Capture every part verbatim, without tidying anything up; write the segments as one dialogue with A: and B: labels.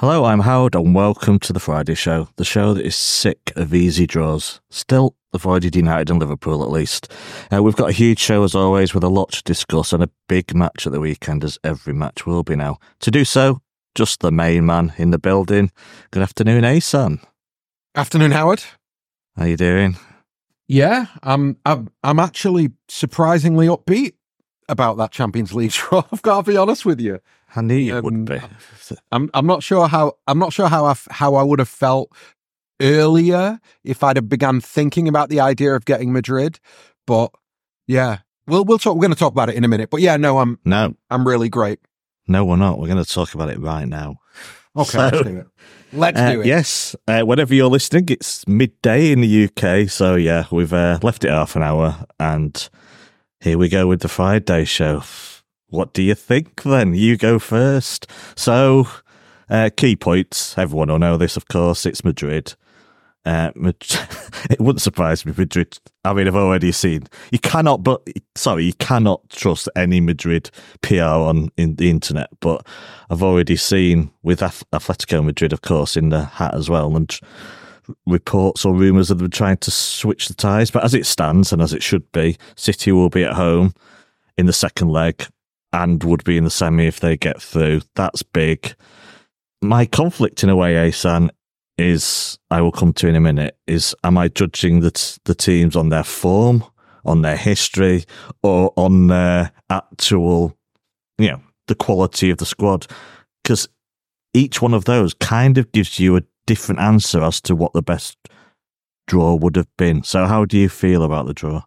A: Hello, I'm Howard, and welcome to the Friday Show, the show that is sick of easy draws. Still avoided United and Liverpool, at least. Uh, we've got a huge show, as always, with a lot to discuss and a big match at the weekend, as every match will be now. To do so, just the main man in the building. Good afternoon, Asan.
B: Afternoon, Howard.
A: How you doing?
B: Yeah, I'm, I'm, I'm actually surprisingly upbeat about that Champions League draw. I've got to be honest with you.
A: I knew you
B: Um,
A: would be.
B: I'm I'm not sure how I'm not sure how I f- how I would have felt earlier if I'd have begun thinking about the idea of getting Madrid, but yeah, we'll we'll talk. We're going to talk about it in a minute. But yeah, no, I'm
A: No,
B: I'm really great.
A: no, we're not. We're going to talk about it right now.
B: Okay,
A: So-
B: let's do it. Let's
A: Uh,
B: do it.
A: Yes, uh, whenever you're listening, it's midday in the U K. So yeah, we've uh, left it half an hour, and here we go with the Friday show. What do you think then? You go first. So, uh, key points. Everyone will know this, of course. It's Madrid. Uh, Mad- it wouldn't surprise me, Madrid. I mean, I've already seen. You cannot, but sorry, you cannot trust any Madrid P R on in the internet. But I've already seen with Ath- Atletico Madrid, of course, in the hat as well, and reports or rumours of them trying to switch the ties. But as it stands, and as it should be, City will be at home in the second leg and would be in the semi if they get through. That's big. My conflict in a way, Asan, is, I will come to in a minute, is am I judging the, t- the teams on their form, on their history, or on their actual, you know, the quality of the squad? Because each one of those kind of gives you a different answer as to what the best draw would have been. So how do you feel about the draw?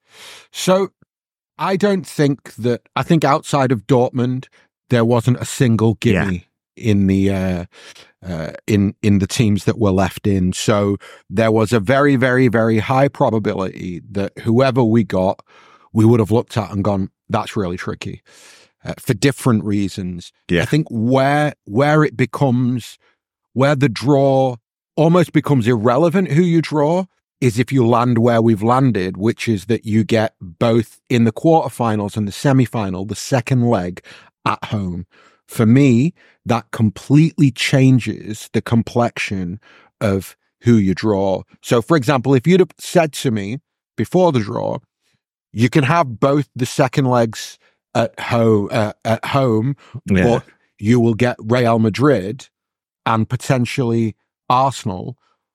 B: So I don't think that. I think outside of Dortmund, there wasn't a single gimme in the uh, uh, in in the teams that were left in. So there was a very, very, very high probability that whoever we got, we would have looked at and gone, "That's really tricky," uh, for different reasons.
A: Yeah.
B: I think where where it becomes where the draw almost becomes irrelevant who you draw is if you land where we've landed, which is that you get both in the quarterfinals and the semi-final, the second leg at home. For me, that completely changes the complexion of who you draw. So, for example, if you'd have said to me before the draw, you can have both the second legs at home, uh, at home,
A: Yeah.
B: but you will get Real Madrid and potentially Arsenal,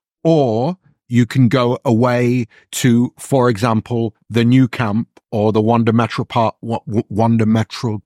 B: or you can go away to, for example, the Nou Camp or the Wanda Metro Park, Wanda Metro.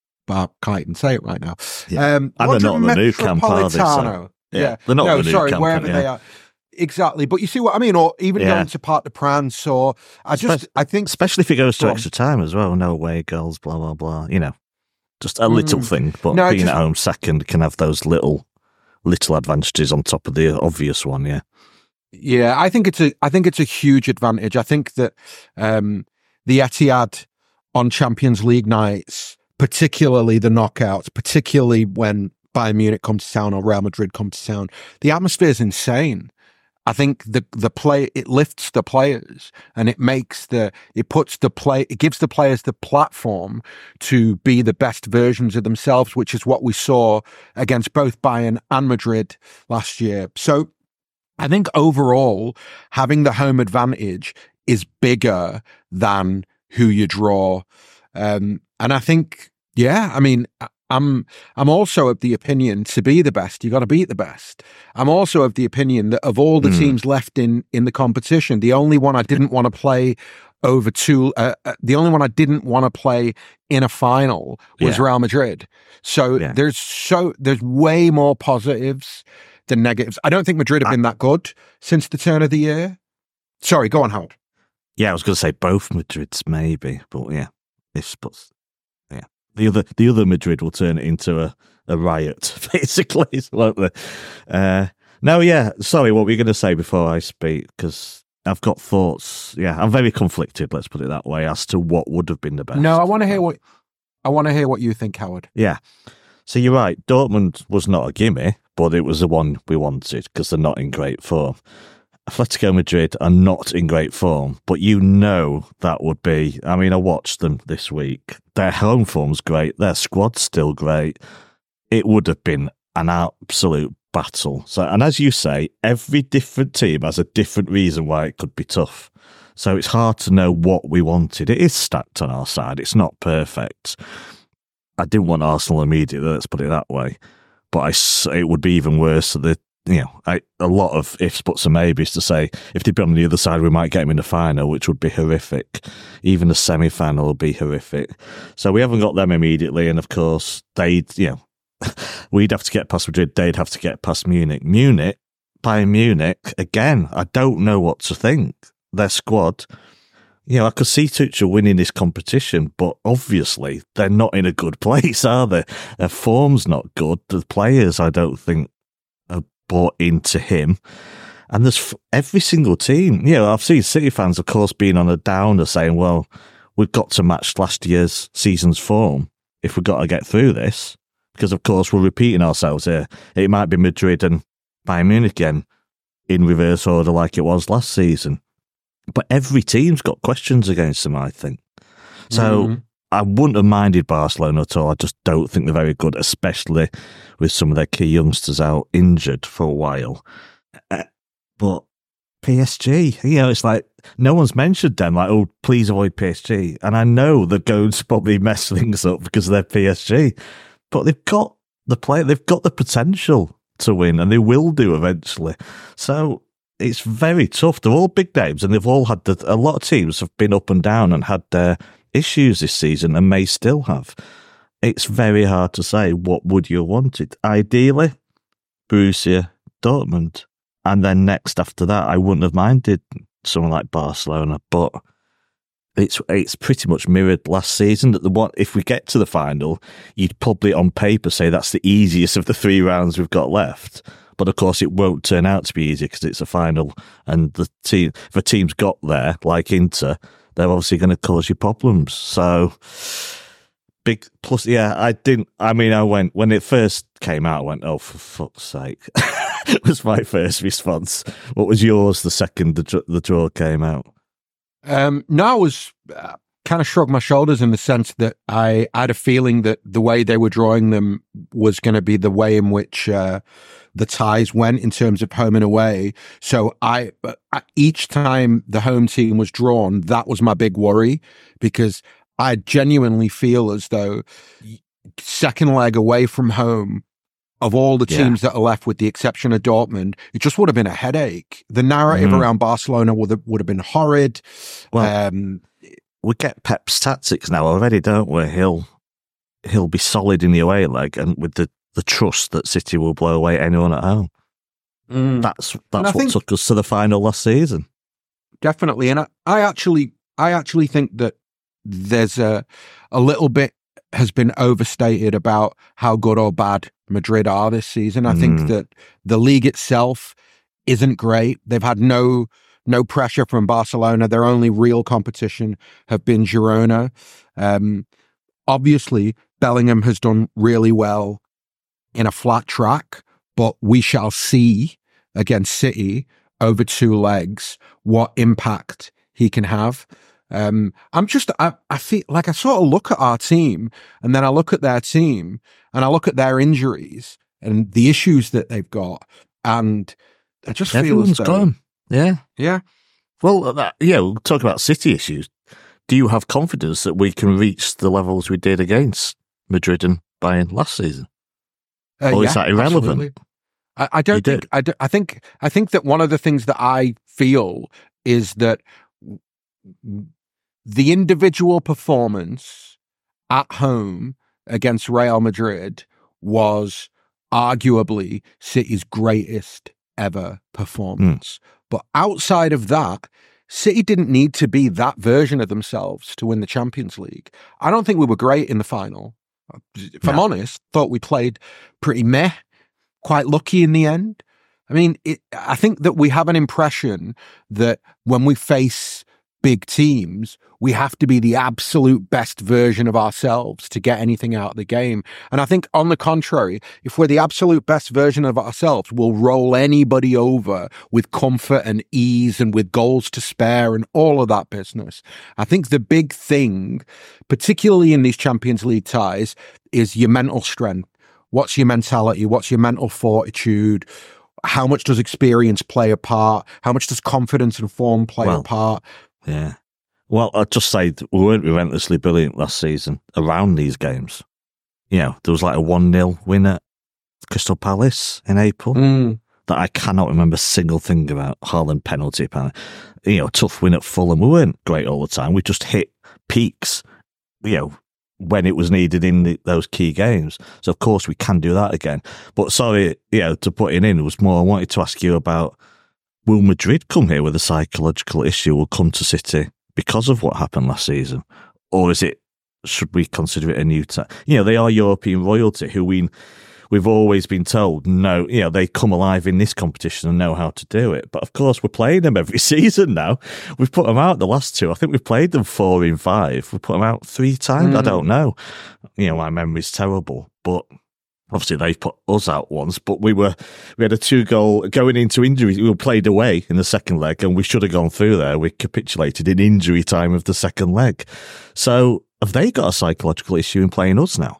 B: I can't even say it right now.
A: Yeah.
B: Um,
A: And they're not in the Nou Camp, are they, so-
B: Metropolitano.
A: Yeah,
B: Yeah,
A: they're not
B: no,
A: in the Nou
B: sorry,
A: Camp,
B: wherever
A: yeah.
B: they are. Exactly, but you see what I mean, or even
A: Yeah.
B: going to Parc des Princes, or I just,
A: Espec-
B: I think,
A: Especially if it goes to
B: Go on.
A: extra time as well. No away goals, blah, blah, blah. You know, just a little
B: Mm.
A: thing. But
B: No, I
A: being
B: just-
A: at home second can have those little little advantages on top of the obvious one, yeah.
B: yeah, I think it's a, I think it's a huge advantage. I think that um, the Etihad on Champions League nights, particularly the knockouts, particularly when Bayern Munich come to town or Real Madrid come to town, the atmosphere is insane. I think the the play it lifts the players and it makes the it puts the play it gives the players the platform to be the best versions of themselves, which is what we saw against both Bayern and Madrid last year. So I think overall having the home advantage is bigger than who you draw, um, and I think yeah, I mean. I'm I'm also of the opinion to be the best, you got to beat the best. I'm also of the opinion that of all the
A: Mm.
B: teams left in in the competition, the only one I didn't want to play over two, uh, uh, the only one I didn't want to play in a final was
A: Yeah.
B: Real Madrid. So
A: Yeah.
B: there's so there's way more positives than negatives. I don't think Madrid have
A: I-
B: been that good since the turn of the year. Sorry, go on, Howard.
A: Yeah, I was going to say both Madrids, maybe. But yeah, if, but yeah. The other the other Madrid will turn it into a, a riot, basically, won't they? Uh, no, yeah, sorry, what were you going to say before I speak? Because I've got thoughts. Yeah, I'm very conflicted, let's put it that way, as to what would have been the best.
B: No, I want to hear what I want to hear what you think, Howard.
A: Yeah. So you're right, Dortmund was not a gimme, but it was the one we wanted because they're not in great form. Atletico Madrid are not in great form, but you know that would be, I mean, I watched them this week. Their home form's great. Their squad's still great. It would have been an absolute battle. So, and as you say, every different team has a different reason why it could be tough. So it's hard to know what we wanted. It is stacked on our side. It's not perfect. I didn't want Arsenal immediately, let's put it that way. But I, it would be even worse. The you know, I, a lot of ifs, buts, and maybes to say if they'd been on the other side, we might get them in the final, which would be horrific. Even the semi-final would be horrific. So we haven't got them immediately, and of course, they'd, you know, we'd have to get past Madrid, they'd have to get past Munich. Munich, Bayern Munich, again, I don't know what to think. Their squad, you know, I could see Tuchel winning this competition, but obviously they're not in a good place, are they? Their form's not good. The players, I don't think, are bought into him. And there's every single team, you know, I've seen City fans, of course, being on a downer saying, well, we've got to match last year's season's form if we've got to get through this. Because, of course, we're repeating ourselves here. It might be Madrid and Bayern Munich again in reverse order like it was last season. But every team's got questions against them, I think. So mm-hmm. I wouldn't have minded Barcelona at all. I just don't think they're very good, especially with some of their key youngsters out injured for a while. Uh, but P S G, you know, it's like no one's mentioned them. Like, oh, please avoid P S G. And I know they're going to probably mess things up because they're P S G. But they've got the play, they've got the potential to win, and they will do eventually. So it's very tough. They're all big names, and they've all had the, a lot of teams have been up and down and had their issues this season, and may still have. It's very hard to say what would you have wanted. Ideally, Borussia Dortmund, and then next after that, I wouldn't have minded someone like Barcelona, but it's it's pretty much mirrored last season. That the one, if we get to the final, you'd probably on paper say that's the easiest of the three rounds we've got left. But of course, it won't turn out to be easy because it's a final, and the team, if a team's got there, like Inter, they're obviously going to cause you problems. So, big plus, yeah, I didn't. I mean, I went when it first came out. I went, "Oh, for fuck's sake!" was my first response. What was yours? The second the, the draw came out.
B: Um, no, I was uh, kind of shrugged my shoulders in the sense that I, I had a feeling that the way they were drawing them was going to be the way in which uh, the ties went in terms of home and away. So I, uh, each time the home team was drawn, that was my big worry, because I genuinely feel as though second leg away from home, of all the teams yeah. that are left, with the exception of Dortmund, it just would have been a headache. The narrative mm. around Barcelona would have, would have been horrid.
A: Well,
B: um,
A: we get Pep's tactics now already, don't we? He'll he'll be solid in the away leg, and with the, the trust that City will blow away anyone at home. Mm. That's that's what think, took us to the final last season.
B: Definitely, and I, I actually I actually think that there's a a little bit has been overstated about how good or bad Madrid are this season. I mm. think that the league itself isn't great. They've had no no pressure from Barcelona. Their only real competition have been Girona. Um, obviously, Bellingham has done really well in a flat track, but we shall see against City over two legs what impact he can have. Um, I'm just, I, I feel like I sort of look at our team, and then I look at their team, and I look at their injuries and the issues that they've got, and I just
A: Everyone's
B: feel as though,
A: gone. Yeah.
B: Yeah.
A: Well, that, yeah, we'll talk about City issues. Do you have confidence that we can reach the levels we did against Madrid and Bayern last season?
B: Uh,
A: or
B: yeah,
A: is that irrelevant?
B: Absolutely. I, I don't
A: you
B: think, I, do, I think, I think that one of the things that I feel is that the individual performance at home against Real Madrid was arguably City's greatest ever performance. Mm. But outside of that, City didn't need to be that version of themselves to win the Champions League. I don't think we were great in the final. If no. I'm honest, thought we played pretty meh, quite lucky in the end. I mean, it, I think that we have an impression that when we face big teams, we have to be the absolute best version of ourselves to get anything out of the game. And I think, on the contrary, if we're the absolute best version of ourselves, we'll roll anybody over with comfort and ease and with goals to spare and all of that business. I think the big thing, particularly in these Champions League ties, is your mental strength. What's your mentality? What's your mental fortitude? How much does experience play a part? How much does confidence and form play
A: Well,
B: a part?
A: Yeah. Well, I'd just say that we weren't relentlessly brilliant last season around these games. You know, there was like a one nil win at Crystal Palace in April
B: Mm.
A: that I cannot remember a single thing about. Haaland penalty, apparently. You know, tough win at Fulham. We weren't great all the time. We just hit peaks, you know, when it was needed in the, those key games. So, of course, we can do that again. But sorry, you know, to put it in, it was more I wanted to ask you about, will Madrid come here with a psychological issue, will come to City because of what happened last season? Or is it, should we consider it a new time? You know, they are European royalty who we, we've always been told, no, you know, they come alive in this competition and know how to do it. But of course, we're playing them every season now. We've put them out the last two. I think we've played them four in five. We put them out three times. Mm. I don't know. You know, my memory's terrible. But obviously, they've put us out once. But we were we had a two goal going into injury. We were played away in the second leg, and we should have gone through there. We capitulated in injury time of the second leg. So have they got a psychological issue in playing us now?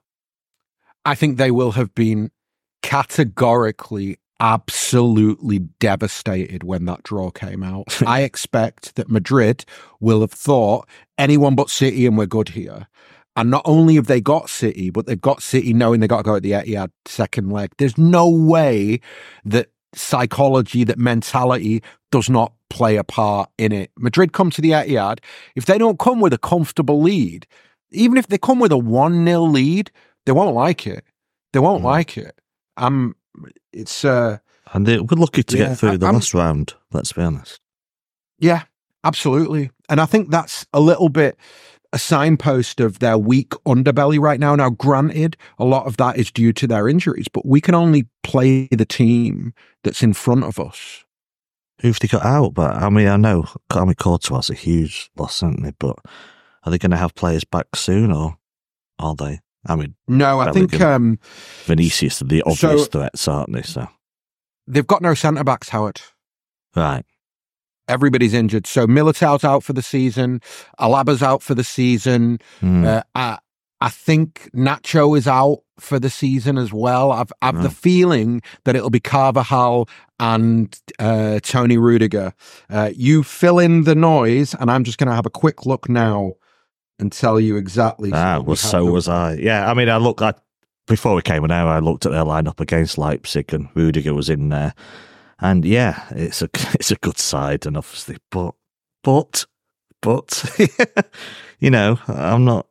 B: I think they will have been categorically, absolutely devastated when that draw came out. I expect that Madrid will have thought anyone but City and we're good here. And not only have they got City, but they've got City knowing they got to go at the Etihad second leg. There's no way that psychology, that mentality does not play a part in it. Madrid come to the Etihad. If they don't come with a comfortable lead, even if they come with a one nil lead, they won't like it. They won't mm. like it. Um, it's uh,
A: and they, we're lucky to yeah, get through the I'm, last round. Let's be honest.
B: Yeah, absolutely. And I think that's a little bit a signpost of their weak underbelly right now. Now, granted, a lot of that is due to their injuries, but we can only play the team that's in front of us.
A: Who've they got out? But I mean, I know Carmi Courtois a huge loss, isn't they? But are they going to have players back soon, or are they? I mean,
B: no, I think um,
A: Vinicius are the obvious so, threats, aren't they? So
B: they've got no centre backs, Howard.
A: Right.
B: Everybody's injured. So Militao's out for the season. Alaba's out for the season. Mm. Uh, I, I think Nacho is out for the season as well. I've, I've right. the feeling that it'll be Carvajal and uh, Tony Rudiger. Uh, you fill in the noise, and I'm just going to have a quick look now and tell you exactly.
A: Ah, well, so was I. Yeah, I mean, I looked at, before we came on air, I looked at their lineup against Leipzig, and Rudiger was in there. And yeah, it's a it's a good side, and obviously, but but but you know, I'm not.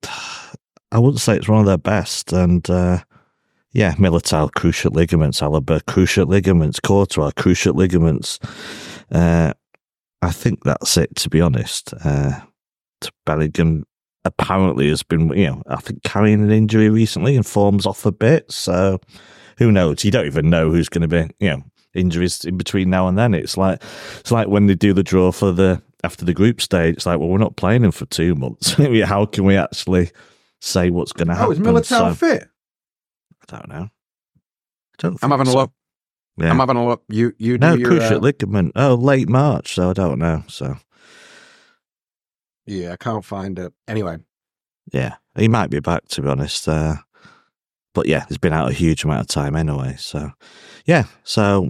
A: I wouldn't say it's one of their best. And uh, yeah, Militao, cruciate ligaments, Alaba, cruciate ligaments, Courtois, cruciate ligaments. Uh, I think that's it, to be honest. Uh, Bellingham apparently has been, you know, I think carrying an injury recently and form's off a bit. So who knows? You don't even know who's going to be, you know, injuries in between now and then. It's like it's like when they do the draw for the after the group stage. It's like, well, we're not playing him for two months. How can we actually say what's going to happen?
B: Oh, is Militao so, fit?
A: I don't know. I don't
B: I'm having
A: so.
B: a look.
A: Yeah.
B: I'm having a look. You, you
A: no
B: do your,
A: cruciate
B: uh...
A: ligament. Oh, late March. So I don't know. So
B: yeah, I can't find it. Anyway,
A: yeah, he might be back, to be honest. Uh, but yeah, he's been out a huge amount of time anyway. So yeah, so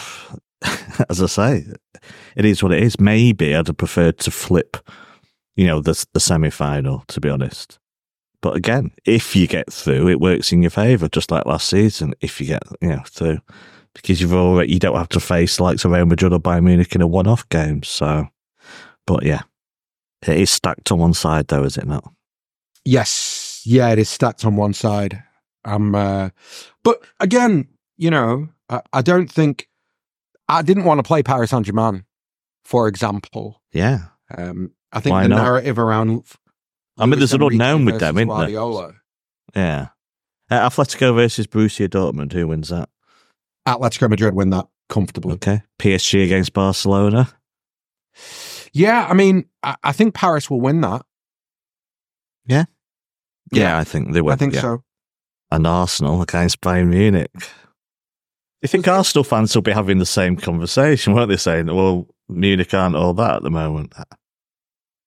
A: as I say, it is what it is. Maybe I'd have preferred to flip, you know, the the semi final, to be honest. But again, if you get through, it works in your favour, just like last season. If you get, you know, through, because you've already you don't have to face like Real Madrid or Bayern Munich in a one-off game. So, but yeah, it is stacked on one side, though, is it not?
B: Yes, yeah, it is stacked on one side. Um, uh, but again, you know, I, I don't think I didn't want to play Paris Saint-Germain, for example.
A: Yeah,
B: um, I think
A: Why
B: the
A: not?
B: narrative around.
A: I mean, there's an unknown with them, isn't
B: Guardiola.
A: there? Yeah. Uh, Atletico versus Borussia Dortmund. Who wins that?
B: Atletico Madrid win that comfortably.
A: Okay. P S G against Barcelona.
B: Yeah, I mean, I, I think Paris will win that.
A: Yeah. Yeah,
B: yeah
A: I think they will.
B: I think
A: yeah.
B: so.
A: And Arsenal against Bayern Munich. You think Arsenal fans will be having the same conversation, won't they? Saying, well, Munich aren't all that at the moment.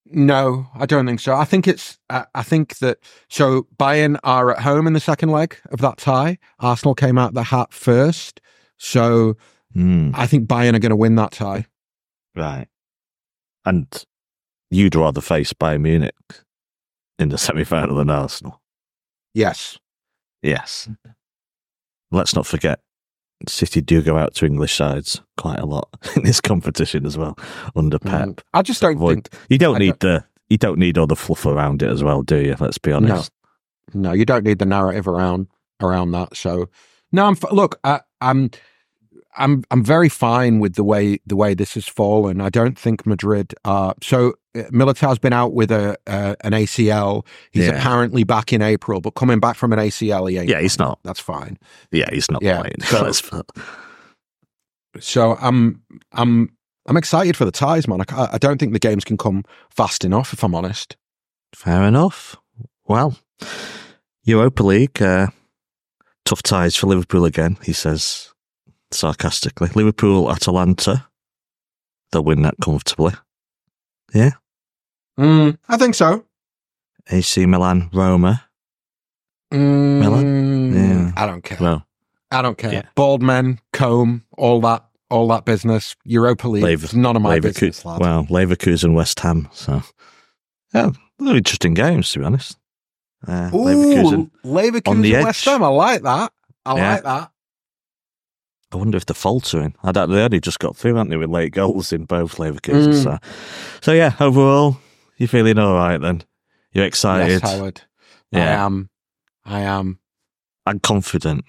B: No, I don't think so. I think it's, I, I think that, so Bayern are at home in the second leg of that tie. Arsenal came out the hat first. So
A: Mm,
B: I think Bayern are going to win that tie.
A: right. And you'd rather face Bayern Munich in the semi-final than Arsenal?
B: Yes.
A: Yes. Let's not forget, City do go out to English sides quite a lot in this competition as well under Pep.
B: Mm. I just don't
A: Avoid-
B: think,
A: You don't
B: I
A: need the you don't need all the fluff around it as well, do you? Let's be honest.
B: no, you don't need the narrative around, around that. So no, I'm, f- look, I, I'm, I'm, I'm very fine with the way, the way this has fallen. I don't think Madrid are, so uh, Militao's been out with a, uh, an A C L. He's
A: Yeah.
B: apparently back in April, but coming back from an A C L, he ain't.
A: Yeah, he's not.
B: That's fine.
A: Yeah, he's not
B: Yeah,
A: playing.
B: so-
A: Let's put-
B: So I'm, I'm, I'm excited for the ties, man. I, ca- I don't think the games can come fast enough, if I'm honest.
A: Fair enough. Well, Europa League, uh, tough ties for Liverpool again, he says sarcastically. Liverpool, Atalanta, they'll win that comfortably.
B: Mm, I think so.
A: A C Milan, Roma.
B: Mm,
A: Milan? Yeah.
B: I don't care.
A: Well,
B: I don't care.
A: Yeah.
B: Bald men, comb, all that, all that business. Europa League,
A: Lever-
B: it's none of my
A: Leverkusen,
B: business, lad.
A: well, Leverkusen, West Ham. So, yeah, they're interesting games, to be honest. Uh,
B: Ooh,
A: Leverkusen.
B: Leverkusen,
A: on the
B: West
A: edge.
B: Ham. I like that. I
A: Yeah.
B: like that.
A: I wonder if they're faltering. I don't, they only just got through, haven't they, with late goals in both Leverkusen.
B: Mm.
A: So, so, yeah, overall, you're feeling all right then? You're excited?
B: Yes, Howard. I
A: Yeah.
B: am. I am.
A: I'm confident.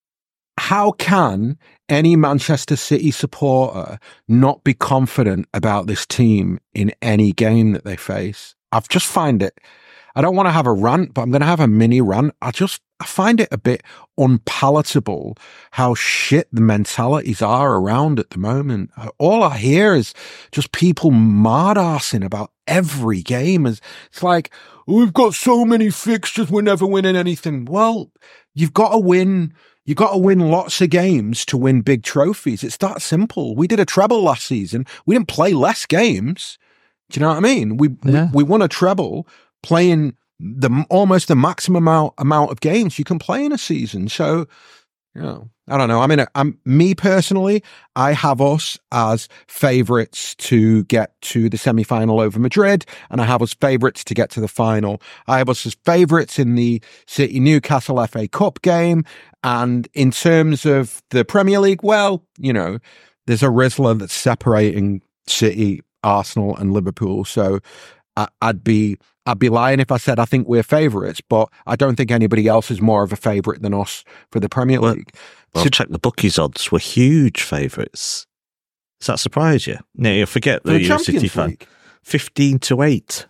B: How can any Manchester City supporter not be confident about this team in any game that they face? I've just find it, I don't want to have a rant, but I'm going to have a mini rant. I just, I find it a bit unpalatable how shit the mentalities are around at the moment. All I hear is just people mad-arsing about every game. It's like, we've got so many fixtures, we're never winning anything. Well, you've got to win. You got to win lots of games to win big trophies. It's that simple. We did a treble last season. We didn't play less games. Do you know what I mean? We
A: Yeah.
B: we, we won a treble playing the almost the maximum amount amount of games you can play in a season. So, you know, I don't know. I mean, I'm me personally. I have us as favourites to get to the semi-final over Madrid, and I have us favourites to get to the final. I have us as favourites in the City Newcastle F A Cup game, and in terms of the Premier League, well, you know, there's a Rizzler that's separating City, Arsenal, and Liverpool. So I, I'd be. I'd be lying if I said I think we're favourites, but I don't think anybody else is more of a favourite than us for the Premier
A: Well,
B: League.
A: Well,
B: So-
A: check the bookies odds were huge favourites. Does that surprise you? No, you forget
B: For
A: that
B: the
A: you're a City
B: Champions
A: fan.
B: League.
A: Fifteen to eight,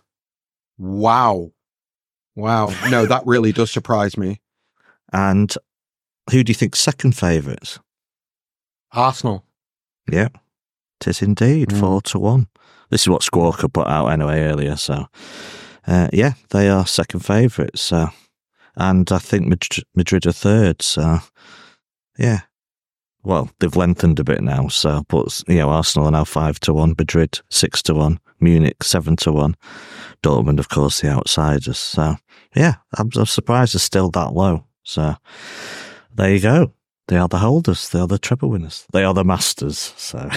B: Wow. Wow. No, that really does surprise me.
A: and who do you think second favourites?
B: Arsenal.
A: Yeah, it is indeed
B: Mm.
A: four to one. This is what Squawker put out anyway earlier. So, uh, yeah, they are second favourites. So, and I think Madrid, Madrid are third. So, yeah. Well, they've lengthened a bit now. So, but you know, Arsenal are now five to one. Madrid six to one. Munich seven to one. Dortmund, of course, the outsiders. So, yeah, I'm, I'm surprised they're still that low. So, there you go. They are the holders. They are the treble winners. They are the masters. So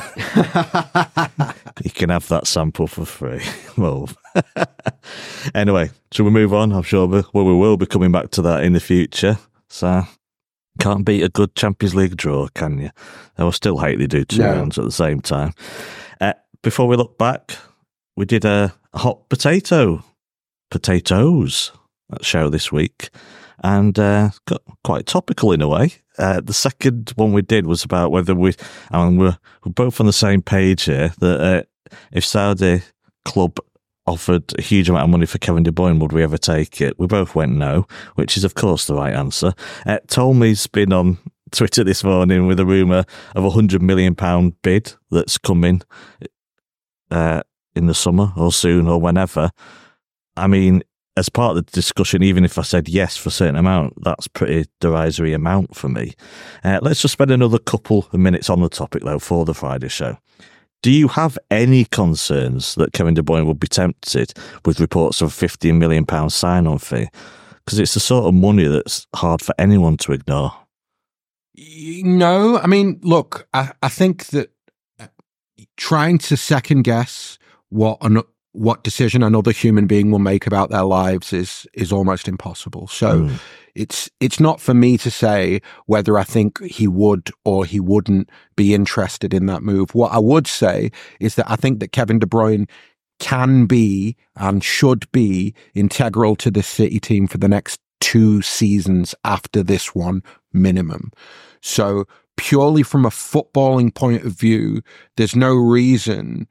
A: you can have that sample for free. Well, anyway, shall we move on? I'm sure we, well, we will be coming back to that in the future. So can't beat a good Champions League draw, can you? I will still hate they do two
B: No.
A: rounds at the same time. Uh, before we look back, we did a hot potato, potatoes show this week, and uh, got quite topical in a way. Uh, the second one we did was about whether we, and we're, we're both on the same page here, that uh, if Saudi club offered a huge amount of money for Kevin De Bruyne, would we ever take it? We both went no, which is of course the right answer. Uh, Tolmy's been on Twitter this morning with a rumour of a one hundred million pounds bid that's coming uh, in the summer or soon or whenever. I mean, as part of the discussion, even if I said yes for a certain amount, that's pretty derisory amount for me. Uh, let's just spend another couple of minutes on the topic, though, for the Friday show. Do you have any concerns that Kevin De Bruyne would be tempted with reports of a fifteen million pounds sign-on fee? Because it's the sort of money that's hard for anyone to ignore.
B: No, I mean, look, I, I think that trying to second guess what an, what decision another human being will make about their lives is is almost impossible. So mm. it's it's not for me to say whether I think he would or he wouldn't be interested in that move. What I would say is that I think that Kevin De Bruyne can be and should be integral to the City team for the next two seasons after this one minimum. So purely from a footballing point of view, there's no reason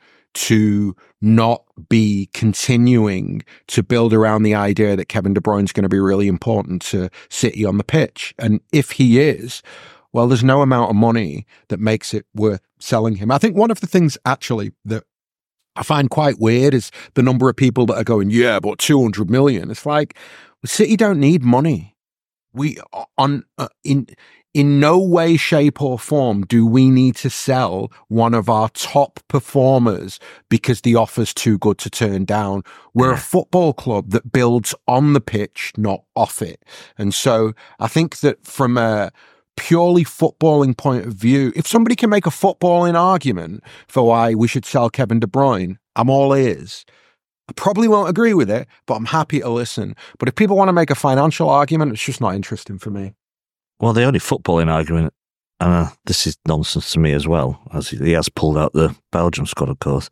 B: to not be continuing to build around the idea that Kevin De Bruyne is going to be really important to City on the pitch. And if he is, well, there's no amount of money that makes it worth selling him. I think one of the things actually that I find quite weird is the number of people that are going, yeah, but two hundred million. It's like, City don't need money. We on uh, in in no way, shape or form do we need to sell one of our top performers because the offer's too good to turn down. We're a football club that builds on the pitch, not off it. And so I think that from a purely footballing point of view, if somebody can make a footballing argument for why we should sell Kevin De Bruyne, I'm all ears. I probably won't agree with it, but I'm happy to listen. But if people want to make a financial argument, it's just not interesting for me.
A: Well, the only footballing argument, and uh, this is nonsense to me as well, as he has pulled out the Belgium squad, of course,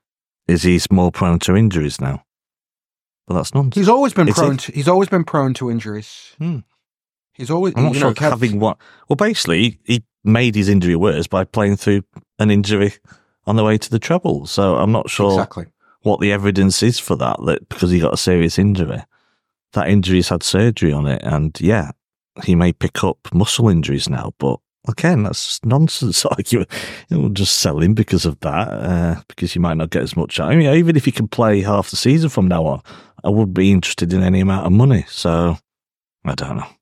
A: is he's more prone to injuries now. But that's nonsense.
B: He's always been
A: is
B: prone.
A: He?
B: To, he's always been prone to injuries.
A: Hmm.
B: He's always.
A: I'm not
B: you
A: sure
B: know, Kev,
A: having what. Well, basically, he made his injury worse by playing through an injury on the way to the treble. So I'm not sure
B: exactly
A: what the evidence is for that. That because he got a serious injury, that injury's had surgery on it, and yeah, he may pick up muscle injuries now. But again, that's nonsense argument. You'll just sell him because of that, uh, because you might not get as much. I mean, even if he can play half the season from now on, I wouldn't be interested in any amount of money. So I don't know.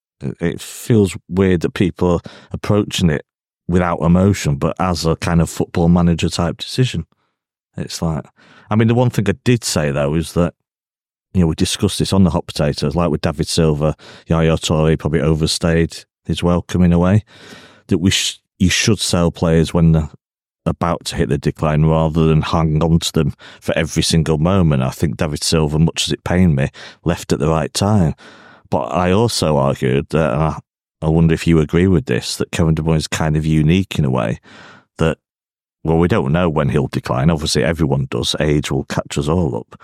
A: It feels weird that people are approaching it without emotion, but as a kind of football manager type decision. It's like, I mean, the one thing I did say though is that, you know, we discussed this on the Hot Potatoes, like with David Silva, Yaya Toure probably overstayed his welcome in a way, that we sh- you should sell players when they're about to hit the decline rather than hang on to them for every single moment. I think David Silva, much as it pained me, left at the right time. But I also argued that, and I, I wonder if you agree with this, that Kevin De Bruyne is kind of unique in a way that, well, we don't know when he'll decline. Obviously, everyone does. Age will catch us all up.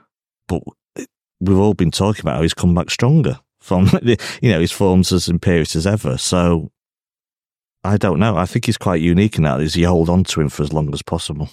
A: But we've all been talking about how he's come back stronger from, you know, his form's as imperious as ever. So I don't know. I think he's quite unique in that, is you hold on to him for as long as possible.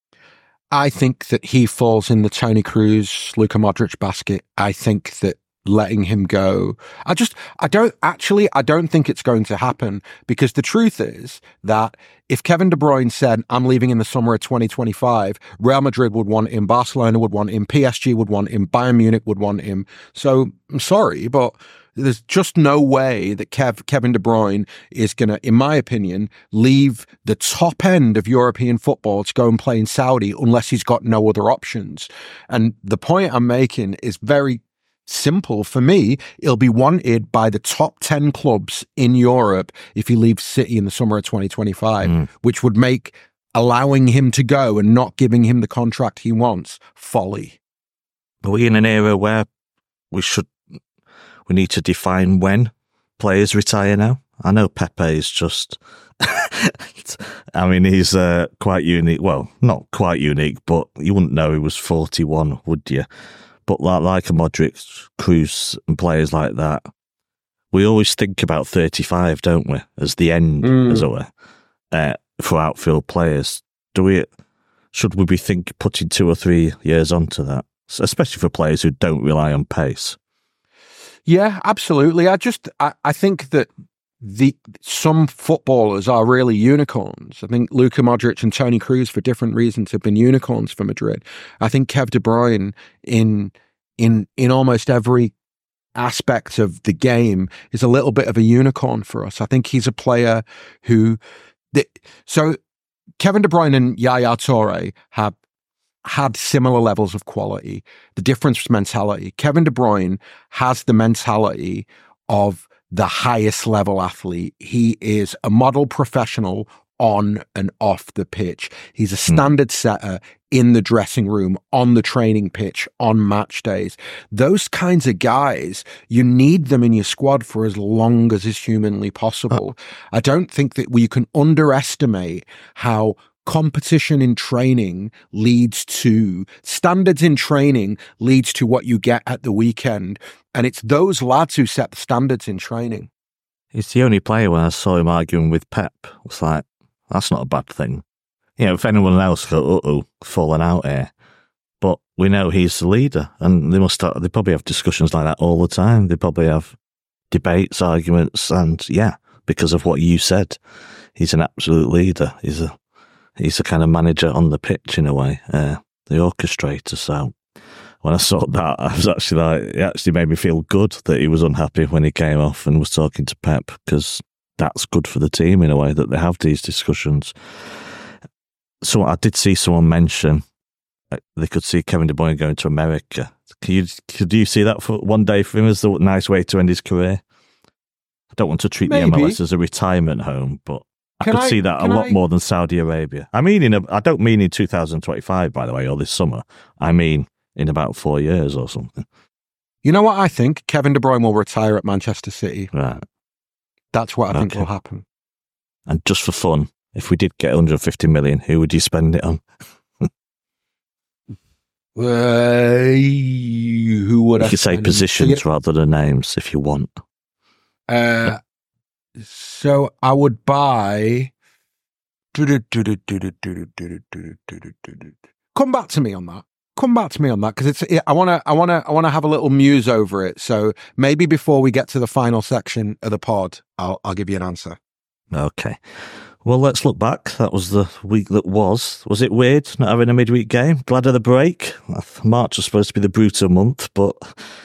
B: I think that he falls in the Toni Kroos, Luka Modric basket. I think that letting him go. I just, I don't, actually, I don't think it's going to happen, because the truth is that if Kevin De Bruyne said, I'm leaving in the summer of twenty twenty-five, Real Madrid would want him, Barcelona would want him, P S G would want him, Bayern Munich would want him. So I'm sorry, but there's just no way that Kev, Kevin De Bruyne is going to, in my opinion, leave the top end of European football to go and play in Saudi unless he's got no other options. And the point I'm making is very simple. For me, he'll be wanted by the top ten clubs in Europe if he leaves City in the summer of twenty twenty-five, mm. which would make allowing him to go and not giving him the contract he wants folly.
A: Are we in an era where we should, we need to define when players retire now? I know Pepe is just, I mean, he's uh, quite unique. Well, not quite unique, but you wouldn't know he was forty-one, would you? But like, like a Modric, Kroos and players like that, we always think about thirty-five, don't we, as the end, mm. as it were, uh, for outfield players. Do we? Should we be think putting two or three years onto that, especially for players who don't rely on pace?
B: Yeah, absolutely. I just, I, I think that the some footballers are really unicorns. I think Luka Modric and Toni Kroos, for different reasons, have been unicorns for Madrid. I think Kev De Bruyne, in in in almost every aspect of the game, is a little bit of a unicorn for us. I think he's a player who, so Kevin De Bruyne and Yaya Toure have had similar levels of quality. The difference was mentality. Kevin De Bruyne has the mentality of the highest level athlete. He is a model professional on and off the pitch. He's a standard setter in the dressing room, on the training pitch, on match days. Those kinds of guys, you need them in your squad for as long as is humanly possible. Oh. I don't think that we can underestimate how competition in training leads to standards in training leads to what you get at the weekend. And it's those lads who set the standards in training.
A: He's the only player when I saw him arguing with Pep. It's like, that's not a bad thing. You know, if anyone else go, uh-oh, falling out here. But we know he's the leader, and they must start, they probably have discussions like that all the time. They probably have debates, arguments, and yeah, because of what you said, he's an absolute leader. He's a he's the kind of manager on the pitch in a way, uh, the orchestrator. So when I saw that, I was actually like, it actually made me feel good that he was unhappy when he came off and was talking to Pep, because that's good for the team in a way that they have these discussions. So I did see someone mention they could see Kevin De Bruyne going to America. Can you, could you see that for one day for him as a nice way to end his career? I don't want to treat Maybe. the M L S as a retirement home, but I can could I, see that a lot I... more than Saudi Arabia. I mean, in a, I don't mean in two thousand twenty-five, by the way, or this summer. I mean in about four years or something.
B: You know what I think? Kevin De Bruyne will retire at Manchester City.
A: Right.
B: That's what I
A: okay.
B: think will happen.
A: And just for fun, if we did get one hundred fifty million, who would you spend it on?
B: uh, who would
A: you
B: I
A: could say positions rather than names if you want.
B: Uh, so I would buy. Come back to me on that. Come back to me on that, because it's. I want to. I want to. I want to have a little muse over it. So maybe before we get to the final section of the pod, I'll. I'll give you an answer.
A: Okay. Well, let's look back. That was the week that was. Was it weird not having a midweek game? Glad of the break. March was supposed to be the brutal month, but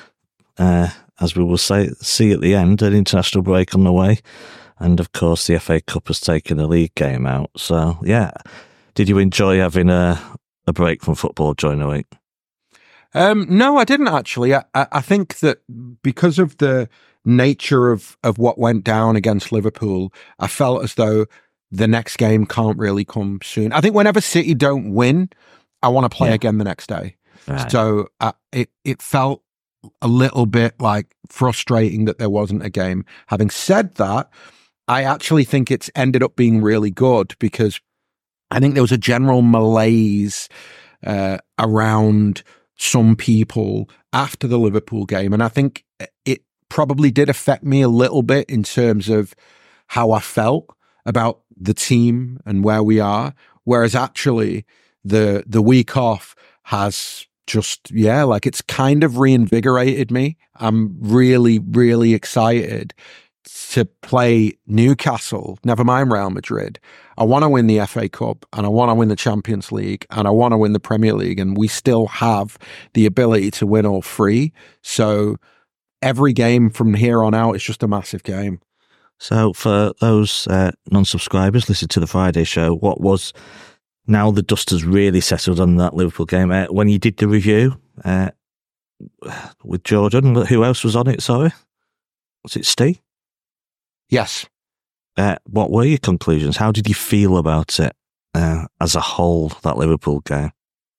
A: uh, as we will say, see at the end, an international break on the way, and of course the F A Cup has taken a league game out. So yeah, did you enjoy having a? a break from football during the week?
B: Um, no, I didn't actually. I, I think that because of the nature of, of what went down against Liverpool, I felt as though the next game can't really come soon. I think whenever City don't win, I want to play yeah. again the next day. Right. So uh, it, it felt a little bit like frustrating that there wasn't a game. Having said that, I actually think it's ended up being really good, because I think there was a general malaise uh, around some people after the Liverpool game. And I think it probably did affect me a little bit in terms of how I felt about the team and where we are. Whereas actually the the week off has just, yeah, like it's kind of reinvigorated me. I'm really, really excited to play Newcastle, never mind Real Madrid. I want to win the F A Cup, and I want to win the Champions League, and I want to win the Premier League, and we still have the ability to win all three. So every game from here on out is just a massive game.
A: So for those uh, non-subscribers, listen to the Friday show. What was, now the dust has really settled on that Liverpool game, uh, when you did the review uh, with Jordan, who else was on it, sorry? Was it Steve?
B: Yes.
A: Uh, what were your conclusions? How did you feel about it uh, as a whole, that Liverpool game?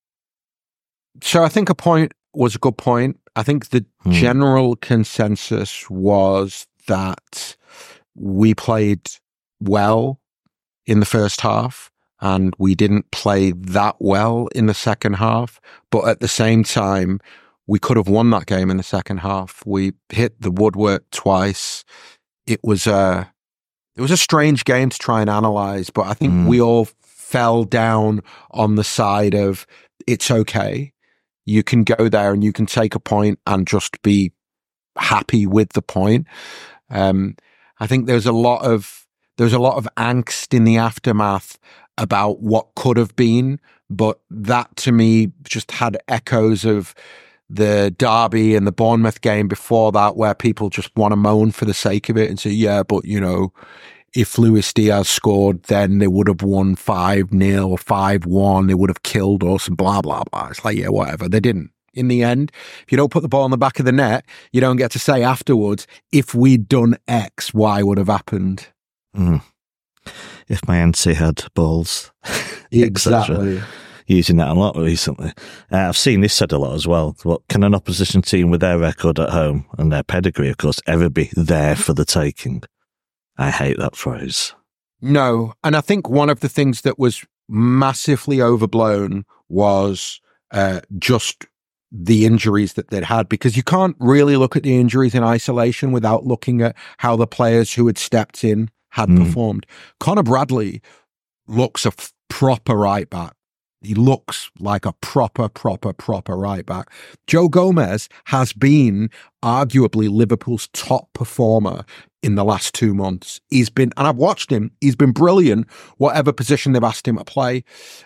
B: So I think a point was a good point. I think the hmm. general consensus was that we played well in the first half and we didn't play that well in the second half. But at the same time, we could have won that game in the second half. We hit the woodwork twice. It was a, it was a strange game to try and analyze, but I think mm. we all fell down on the side of it's okay. You can go there and you can take a point and just be happy with the point. Um, I think there's a lot of, there's a lot of angst in the aftermath about what could have been, but that to me just had echoes of the Derby and the Bournemouth game before that, where people just want to moan for the sake of it and say, yeah, but you know, if Luis Diaz scored, then they would have won five nil or five one. They would have killed us and blah, blah, blah. It's like, yeah, whatever. They didn't. In the end, if you don't put the ball on the back of the net, you don't get to say afterwards, if we'd done X, Y would have happened.
A: Mm. If my auntie had balls.
B: Exactly.
A: Using that a lot recently. Uh, I've seen this said a lot as well. What can an opposition team with their record at home and their pedigree, of course, ever be there for the taking? I hate that phrase.
B: No. And I think one of the things that was massively overblown was uh, just the injuries that they'd had, because you can't really look at the injuries in isolation without looking at how the players who had stepped in had mm. performed. Connor Bradley looks a f- proper right back. He looks like a proper, proper, proper right back. Joe Gomez has been arguably Liverpool's top performer in the last two months. He's been, and I've watched him, he's been brilliant, whatever position they've asked him to play.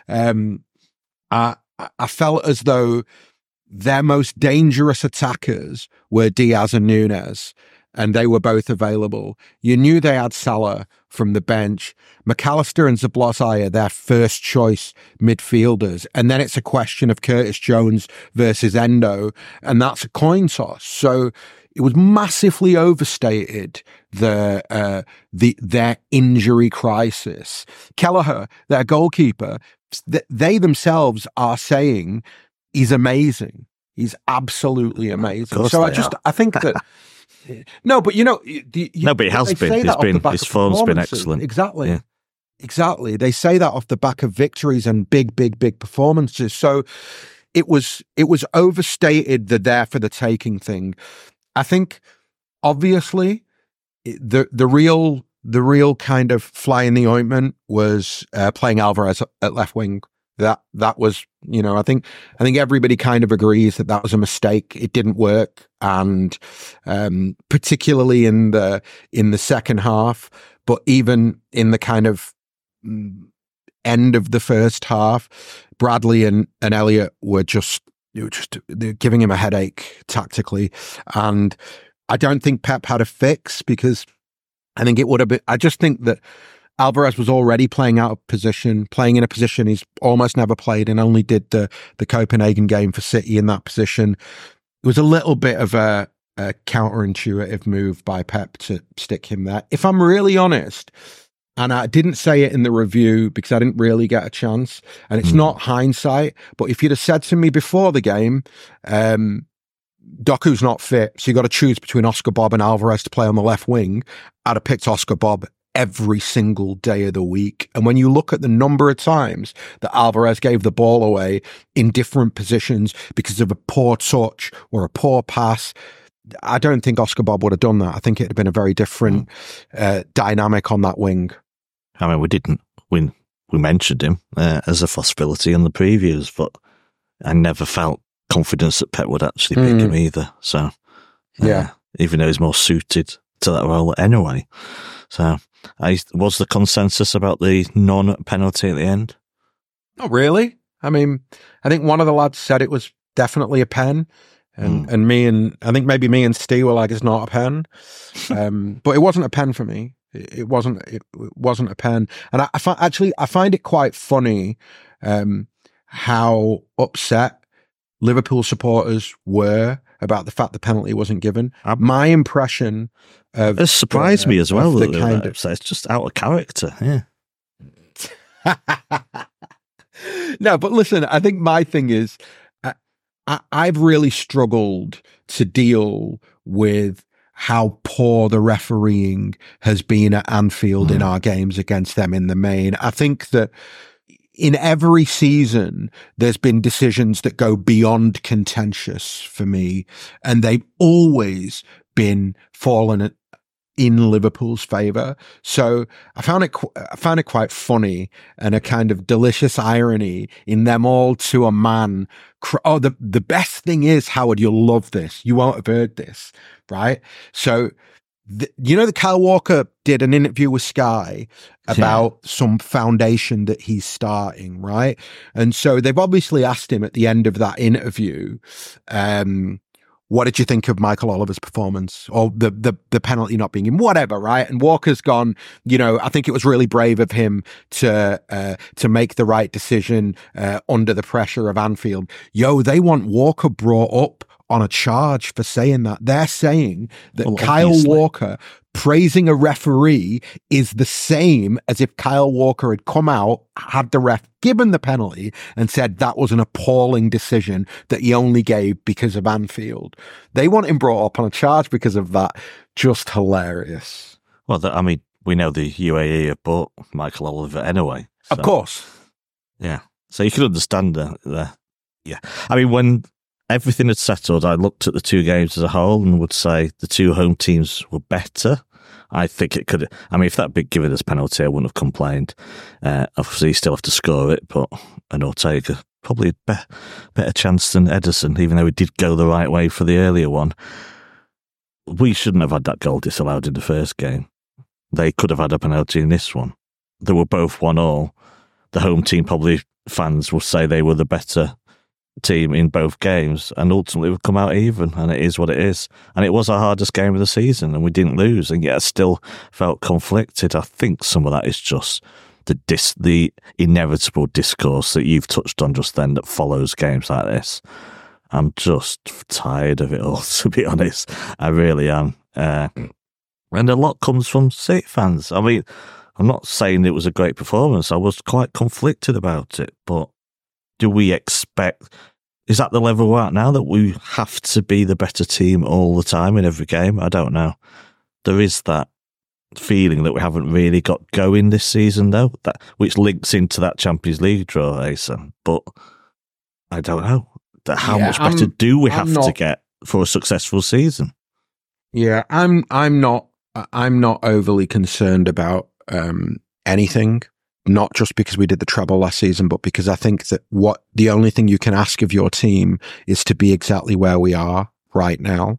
B: Um, I, I felt as though their most dangerous attackers were Diaz and Nunes, and they were both available. You knew they had Salah from the bench. McAllister and Szoboszlai are their first choice midfielders. And then it's a question of Curtis Jones versus Endo, and that's a coin toss. So it was massively overstated, the, uh, the, their injury crisis. Kelleher, their goalkeeper, they themselves are saying he's amazing. He's absolutely amazing. So I just, are. I think that, no, but you know, the, you,
A: no, but it has been. It's been his form's been excellent.
B: Exactly,
A: yeah.
B: exactly. They say that off the back of victories and big, big, big performances. So it was, it was overstated, the there for the taking thing. I think, obviously, the the real the real kind of fly in the ointment was uh, playing Alvarez at left wing. That that was, you know, I think I think everybody kind of agrees that that was a mistake. It didn't work, and um, particularly in the in the second half, but even in the kind of end of the first half, Bradley and, and Elliott were just they were just they're giving him a headache tactically, and I don't think Pep had a fix, because I think it would have been. I just think that Alvarez was already playing out of position, playing in a position he's almost never played, and only did the, the Copenhagen game for City in that position. It was a little bit of a, a counterintuitive move by Pep to stick him there. If I'm really honest, and I didn't say it in the review because I didn't really get a chance, and it's mm. not hindsight, but if you'd have said to me before the game, um, Doku's not fit, so you got to choose between Oscar Bob and Alvarez to play on the left wing, I'd have picked Oscar Bob every single day of the week. And when you look at the number of times that Alvarez gave the ball away in different positions because of a poor touch or a poor pass, I don't think Oscar Bob would have done that. I think it'd have been a very different uh, dynamic on that wing.
A: I mean, we didn't, we, we mentioned him uh, as a possibility in the previews, but I never felt confidence that Pep would actually pick mm. him either. So, uh,
B: yeah,
A: even though he's more suited to that role anyway. So, I, was the consensus about the non-penalty at the end?
B: Not really. I mean, I think one of the lads said it was definitely a pen, and, mm. and me and I think maybe me and Steve were like, it's not a pen, um, but it wasn't a pen for me. It, it wasn't. It, it wasn't a pen, and I, I fi- actually I find it quite funny um, how upset Liverpool supporters were about the fact the penalty wasn't given. Uh, My impression of
A: it surprised uh, me as well.
B: The
A: that
B: kind
A: of, it's just out of character. Yeah.
B: No, but listen, I think my thing is, I, I, I've really struggled to deal with how poor the refereeing has been at Anfield mm. in our games against them in the main. I think that in every season, there's been decisions that go beyond contentious for me, and they've always been fallen in Liverpool's favour. So I found it, I found it quite funny and a kind of delicious irony in them all to a man. Oh, the, the best thing is, Howard, you'll love this. You won't have heard this, right? So, the, you know, that Kyle Walker did an interview with Sky about yeah. some foundation that he's starting, right? And so they've obviously asked him at the end of that interview, um, what did you think of Michael Oliver's performance or the, the, the penalty not being in, whatever, right? And Walker's gone, you know, I think it was really brave of him to, uh, to make the right decision, uh, under the pressure of Anfield. Yo, they want Walker brought up on a charge for saying that. They're saying that well, Kyle obviously. Walker praising a referee is the same as if Kyle Walker had come out, had the ref given the penalty and said that was an appalling decision that he only gave because of Anfield. They want him brought up on a charge because of that. Just hilarious.
A: Well, the, I mean, we know the U A E have bought Michael Oliver anyway.
B: So, of course.
A: Yeah. So you can understand that. Uh, yeah. I mean, when everything had settled, I looked at the two games as a whole and would say the two home teams were better. I think it could. I mean, if that had been given as penalty, I wouldn't have complained. Uh, obviously, you still have to score it, but an Ortega probably a be- better chance than Ederson, even though he did go the right way for the earlier one. We shouldn't have had that goal disallowed in the first game. They could have had a penalty in this one. They were both one all. The home team, probably fans will say they were the better team in both games, and ultimately we've come out even, and it is what it is. And it was our hardest game of the season, and we didn't lose, and yet I still felt conflicted. I think some of that is just the dis- the inevitable discourse that you've touched on just then that follows games like this. I'm just tired of it all, to be honest. I really am. Uh, and a lot comes from City fans. I mean, I'm not saying it was a great performance. I was quite conflicted about it, but do we expect, is that the level we're at now, that we have to be the better team all the time in every game? I don't know. There is that feeling that we haven't really got going this season, though, that which links into that Champions League draw, Asa. But I don't know. That how yeah, much better I'm, do we have not, to get for a successful season?
B: Yeah, I'm. I'm not. I'm not overly concerned about um, anything. Not just because we did the treble last season, but because I think that what the only thing you can ask of your team is to be exactly where we are right now.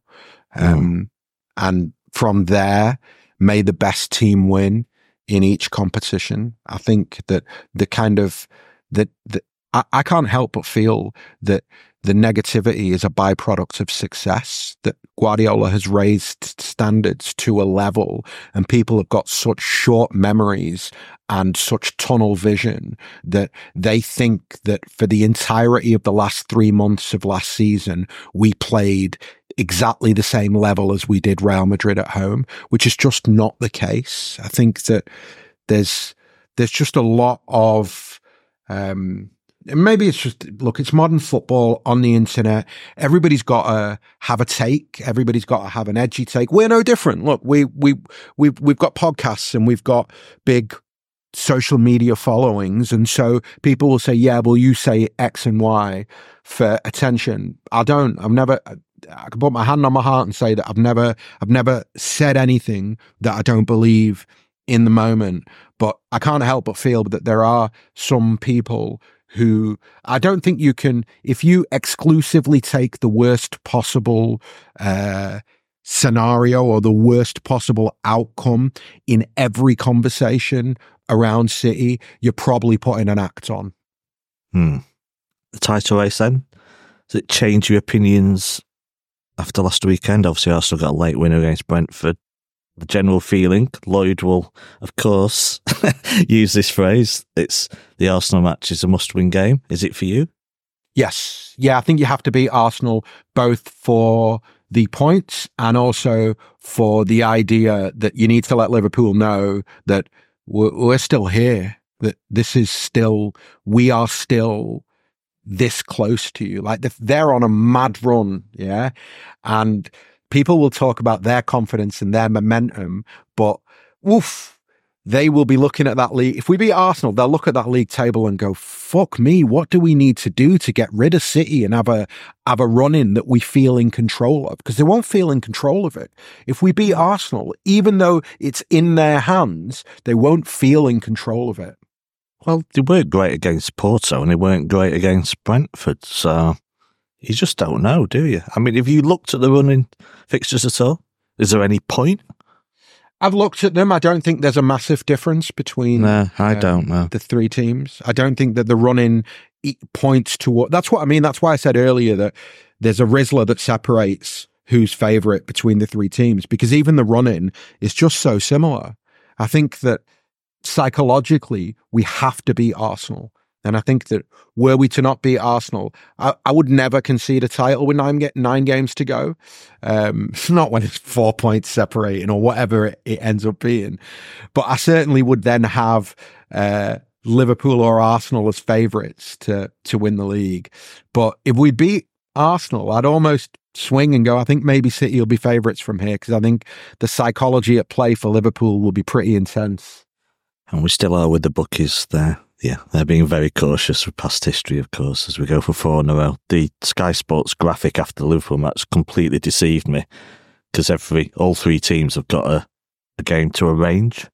B: Um, mm. And from there, may the best team win in each competition. I think that the kind of, that, that I, I can't help but feel that the negativity is a byproduct of success, that Guardiola has raised standards to a level and people have got such short memories and such tunnel vision that they think that for the entirety of the last three months of last season, we played exactly the same level as we did Real Madrid at home, which is just not the case. I think that there's, there's just a lot of, um, maybe it's just, look, it's modern football on the internet. Everybody's got to have a take. Everybody's got to have an edgy take. We're no different. Look, we, we, we've, we've got podcasts and we've got big social media followings. And so people will say, yeah, well, you say X and Y for attention. I don't, I've never, I can put my hand on my heart and say that I've never, I've never said anything that I don't believe in the moment, but I can't help but feel that there are some people who I don't think you can, if you exclusively take the worst possible uh, scenario or the worst possible outcome in every conversation around City, you're probably putting an act on.
A: Hmm. The title race then? Does it change your opinions after last weekend? Obviously, Arsenal got a late win against Brentford. The general feeling, Lloyd will, of course, use this phrase, it's the Arsenal match is a must-win game. Is it for you?
B: Yes. Yeah, I think you have to beat Arsenal both for the points and also for the idea that you need to let Liverpool know that we're, we're still here, that this is still, we are still this close to you. Like they're on a mad run, yeah? And people will talk about their confidence and their momentum, but woof, they will be looking at that league. If we beat Arsenal, they'll look at that league table and go, fuck me, what do we need to do to get rid of City and have a have a run-in that we feel in control of? Because they won't feel in control of it. If we beat Arsenal, even though it's in their hands, they won't feel in control of it.
A: Well, they weren't great against Porto and they weren't great against Brentford, so you just don't know, do you? I mean, have you looked at the running fixtures at all? Is there any point?
B: I've looked at them. I don't think there's a massive difference between
A: no, I uh, don't know.
B: the three teams. I don't think that the running points to what... That's what I mean. That's why I said earlier that there's a Rizzler that separates who's favourite between the three teams, because even the run-in is just so similar. I think that psychologically we have to beat Arsenal. And I think that were we to not beat Arsenal, I, I would never concede a title with nine, nine games to go. Um, not when it's four points separating or whatever it, it ends up being. But I certainly would then have uh, Liverpool or Arsenal as favourites to to win the league. But if we beat Arsenal, I'd almost swing and go, I think maybe City will be favourites from here, because I think the psychology at play for Liverpool will be pretty intense.
A: And we still are with the bookies there. Yeah, they're being very cautious with past history, of course, as we go for four in a row. The Sky Sports graphic after the Liverpool match completely deceived me, because every all three teams have got a, a game to arrange.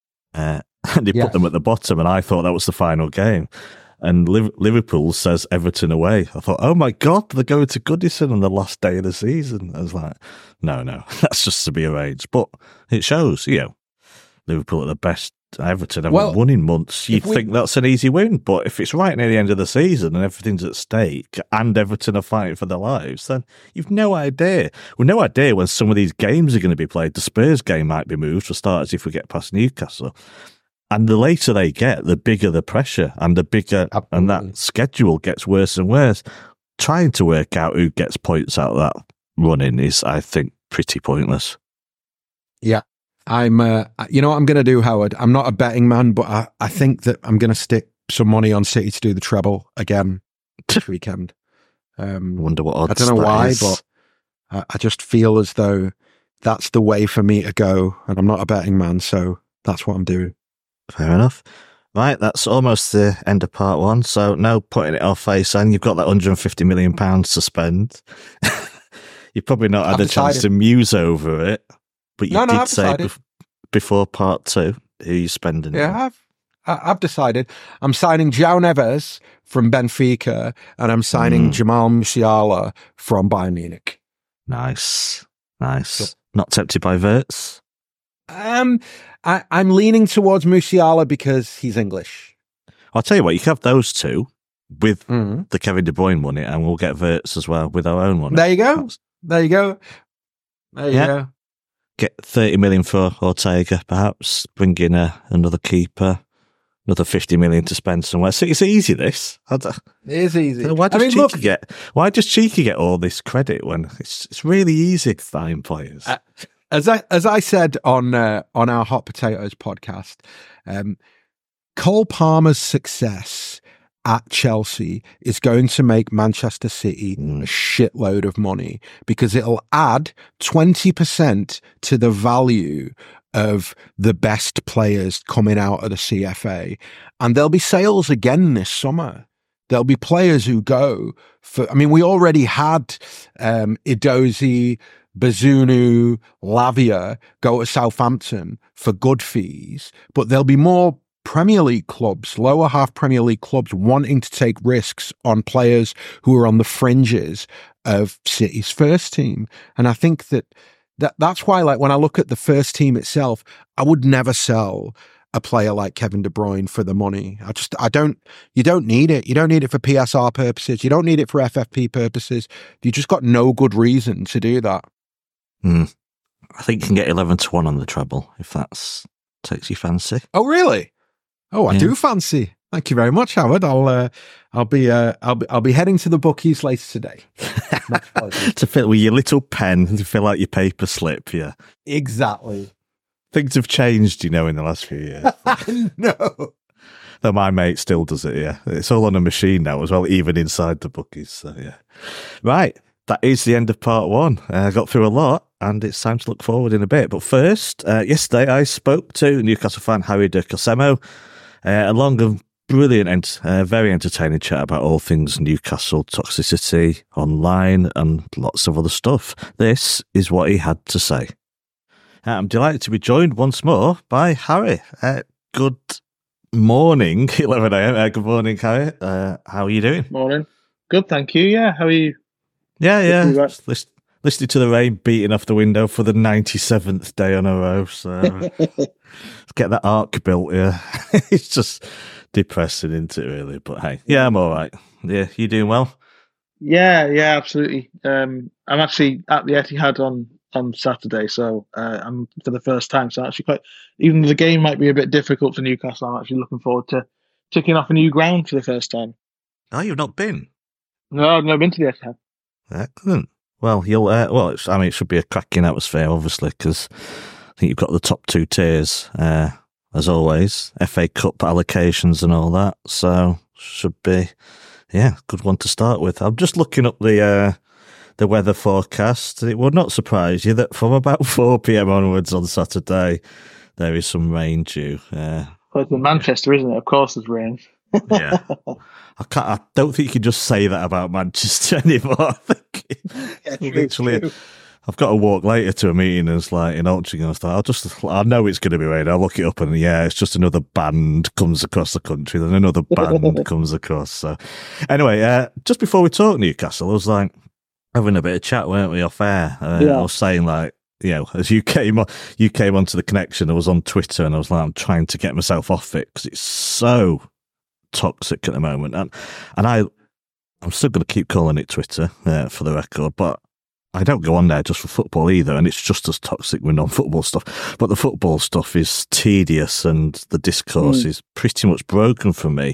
A: Uh, and they
B: Yes.
A: put them at the bottom, and I thought that was the final game. And Liv- Liverpool says Everton away. I thought, oh my God, they're going to Goodison on the last day of the season. I was like, no, no, that's just to be arranged. But it shows, you know, Liverpool at the best. Everton haven't
B: Well,
A: won in months. You'd
B: we-
A: think that's an easy win, but if it's right near the end of the season and everything's at stake and Everton are fighting for their lives, then you've no idea. We've no idea when some of these games are going to be played. The Spurs game might be moved for starters if we get past Newcastle. And the later they get, the bigger the pressure, and the bigger,
B: Absolutely.
A: and that schedule gets worse and worse. Trying to work out who gets points out of that running is, I think, pretty pointless.
B: Yeah. I'm, uh, you know what I'm going to do, Howard? I'm not a betting man, but I, I think that I'm going to stick some money on City to do the treble again this weekend. Um,
A: I wonder what odds
B: I don't know
A: that
B: why,
A: is.
B: but I, I just feel as though that's the way for me to go. And I'm not a betting man, so that's what I'm doing.
A: Fair enough. Right, that's almost the end of part one. So no putting it off face, and you've got that one hundred fifty million pounds to spend. You've probably not had
B: I've
A: a chance
B: decided.
A: to muse over it, but you
B: No, no,
A: did
B: I've
A: say
B: decided.
A: bef- before part two who you spending.
B: Yeah,
A: on.
B: I've, I- I've decided. I'm signing João Neves from Benfica, and I'm signing
A: Mm.
B: Jamal Musiala from Bayern Munich.
A: Nice, nice.
B: Cool.
A: Not tempted by Verts?
B: Um, I, I'm leaning towards Musiala because he's English.
A: I'll tell you what, you can have those two with
B: Mm.
A: the Kevin De Bruyne money, and we'll get Verts as well with our own money.
B: There you go.
A: That's-
B: There you go. There you
A: Yeah.
B: go.
A: Get thirty million for Ortega, perhaps. Bring in a, another keeper. Another fifty million to spend somewhere. So it's easy, this. I don't-
B: It is easy.
A: why
B: I
A: does
B: mean,
A: Cheeky
B: look,
A: get? Why does Cheeky get all this credit when it's it's really easy to find players?
B: Uh, as I as I said on uh, on our Hot Potatoes podcast, um, Cole Palmer's success at Chelsea is going to make Manchester City
A: Mm.
B: a shitload of money, because it'll add twenty percent to the value of the best players coming out of the C F A. And there'll be sales again this summer. There'll be players who go for, I mean, we already had um, Edozie, Bazunu, Lavia go to Southampton for good fees, but there'll be more Premier League clubs, lower half Premier League clubs, wanting to take risks on players who are on the fringes of City's first team. And I think that, that that's why, like, when I look at the first team itself, I would never sell a player like Kevin De Bruyne for the money. I just, I don't, you don't need it. You don't need it for P S R purposes. You don't need it for F F P purposes. You just got no good reason to do that.
A: Hmm. I think you can get eleven to one on the treble if that's takes your fancy.
B: Oh, really? Oh, I
A: Yeah.
B: do fancy. Thank you very much, Howard. I'll, uh, I'll be, uh, I'll be, I'll be heading to the bookies later today. Much pleasure.
A: To fill with your little pen to fill out your paper slip, yeah.
B: Exactly.
A: Things have changed, you know, in the last few years.
B: No.
A: Though my mate still does it, yeah. It's all on a machine now as well, even inside the bookies, so yeah. Right, that is the end of part one. Uh, I got through a lot, and it's time to look forward in a bit. But first, uh, yesterday I spoke to Newcastle fan Harry de Cosimo, uh, a long and brilliant and uh, very entertaining chat about all things Newcastle, toxicity, online, and lots of other stuff. This is what he had to say. Uh, I'm delighted to be joined once more by Harry. Uh, good morning, eleven a.m. Uh, good morning, Harry. Uh, how are you doing?
C: Morning. Good, thank you. Yeah, how are you?
A: Yeah, yeah.
C: Good to be back.
A: Just list, listening to the rain beating off the window for the ninety-seventh day in a row. So let's get that arc built, yeah. It's just depressing, isn't it, really? But hey, yeah, I'm all right. Yeah, you doing well?
C: Yeah, yeah, absolutely. Um, I'm actually at the Etihad on on Saturday, so uh, I'm for the first time. So actually, quite even though the game might be a bit difficult for Newcastle, I'm actually looking forward to ticking off a new ground for the first time.
A: Oh, you've not been?
C: No, I've never been to the Etihad.
A: Excellent. Well, you'll. Uh, well, it's, I mean, it should be a cracking atmosphere, obviously, because I think you've got the top two tiers, uh, as always, F A Cup allocations and all that. So should be, yeah, good one to start with. I'm just looking up the uh, the weather forecast. It would not surprise you that from about four p.m. onwards on Saturday, there is some rain due. Uh,
C: Well, it's in Manchester, isn't it? Of course, there's rain.
A: yeah, I can't. I don't think you can just say that about Manchester anymore. I think
C: Yeah, true,
A: literally,
C: true.
A: I've got to walk later to a meeting and it's like in Altrincham. I thought, I'll just, I know it's going to be rain. I'll look it up and yeah, it's just another band comes across the country, then another band comes across. So anyway, uh, just before we talk Newcastle, I was like having a bit of chat, weren't we, off air? Uh,
C: Yeah.
A: I was saying like, you know, as you came on, you came onto the connection, I was on Twitter and I was like, I'm trying to get myself off it because it's so toxic at the moment, and and I I'm still going to keep calling it Twitter uh, for the record, but I don't go on there just for football either, and it's just as toxic with non-football stuff. But the football stuff is tedious, and the discourse
C: Mm.
A: is pretty much broken for me.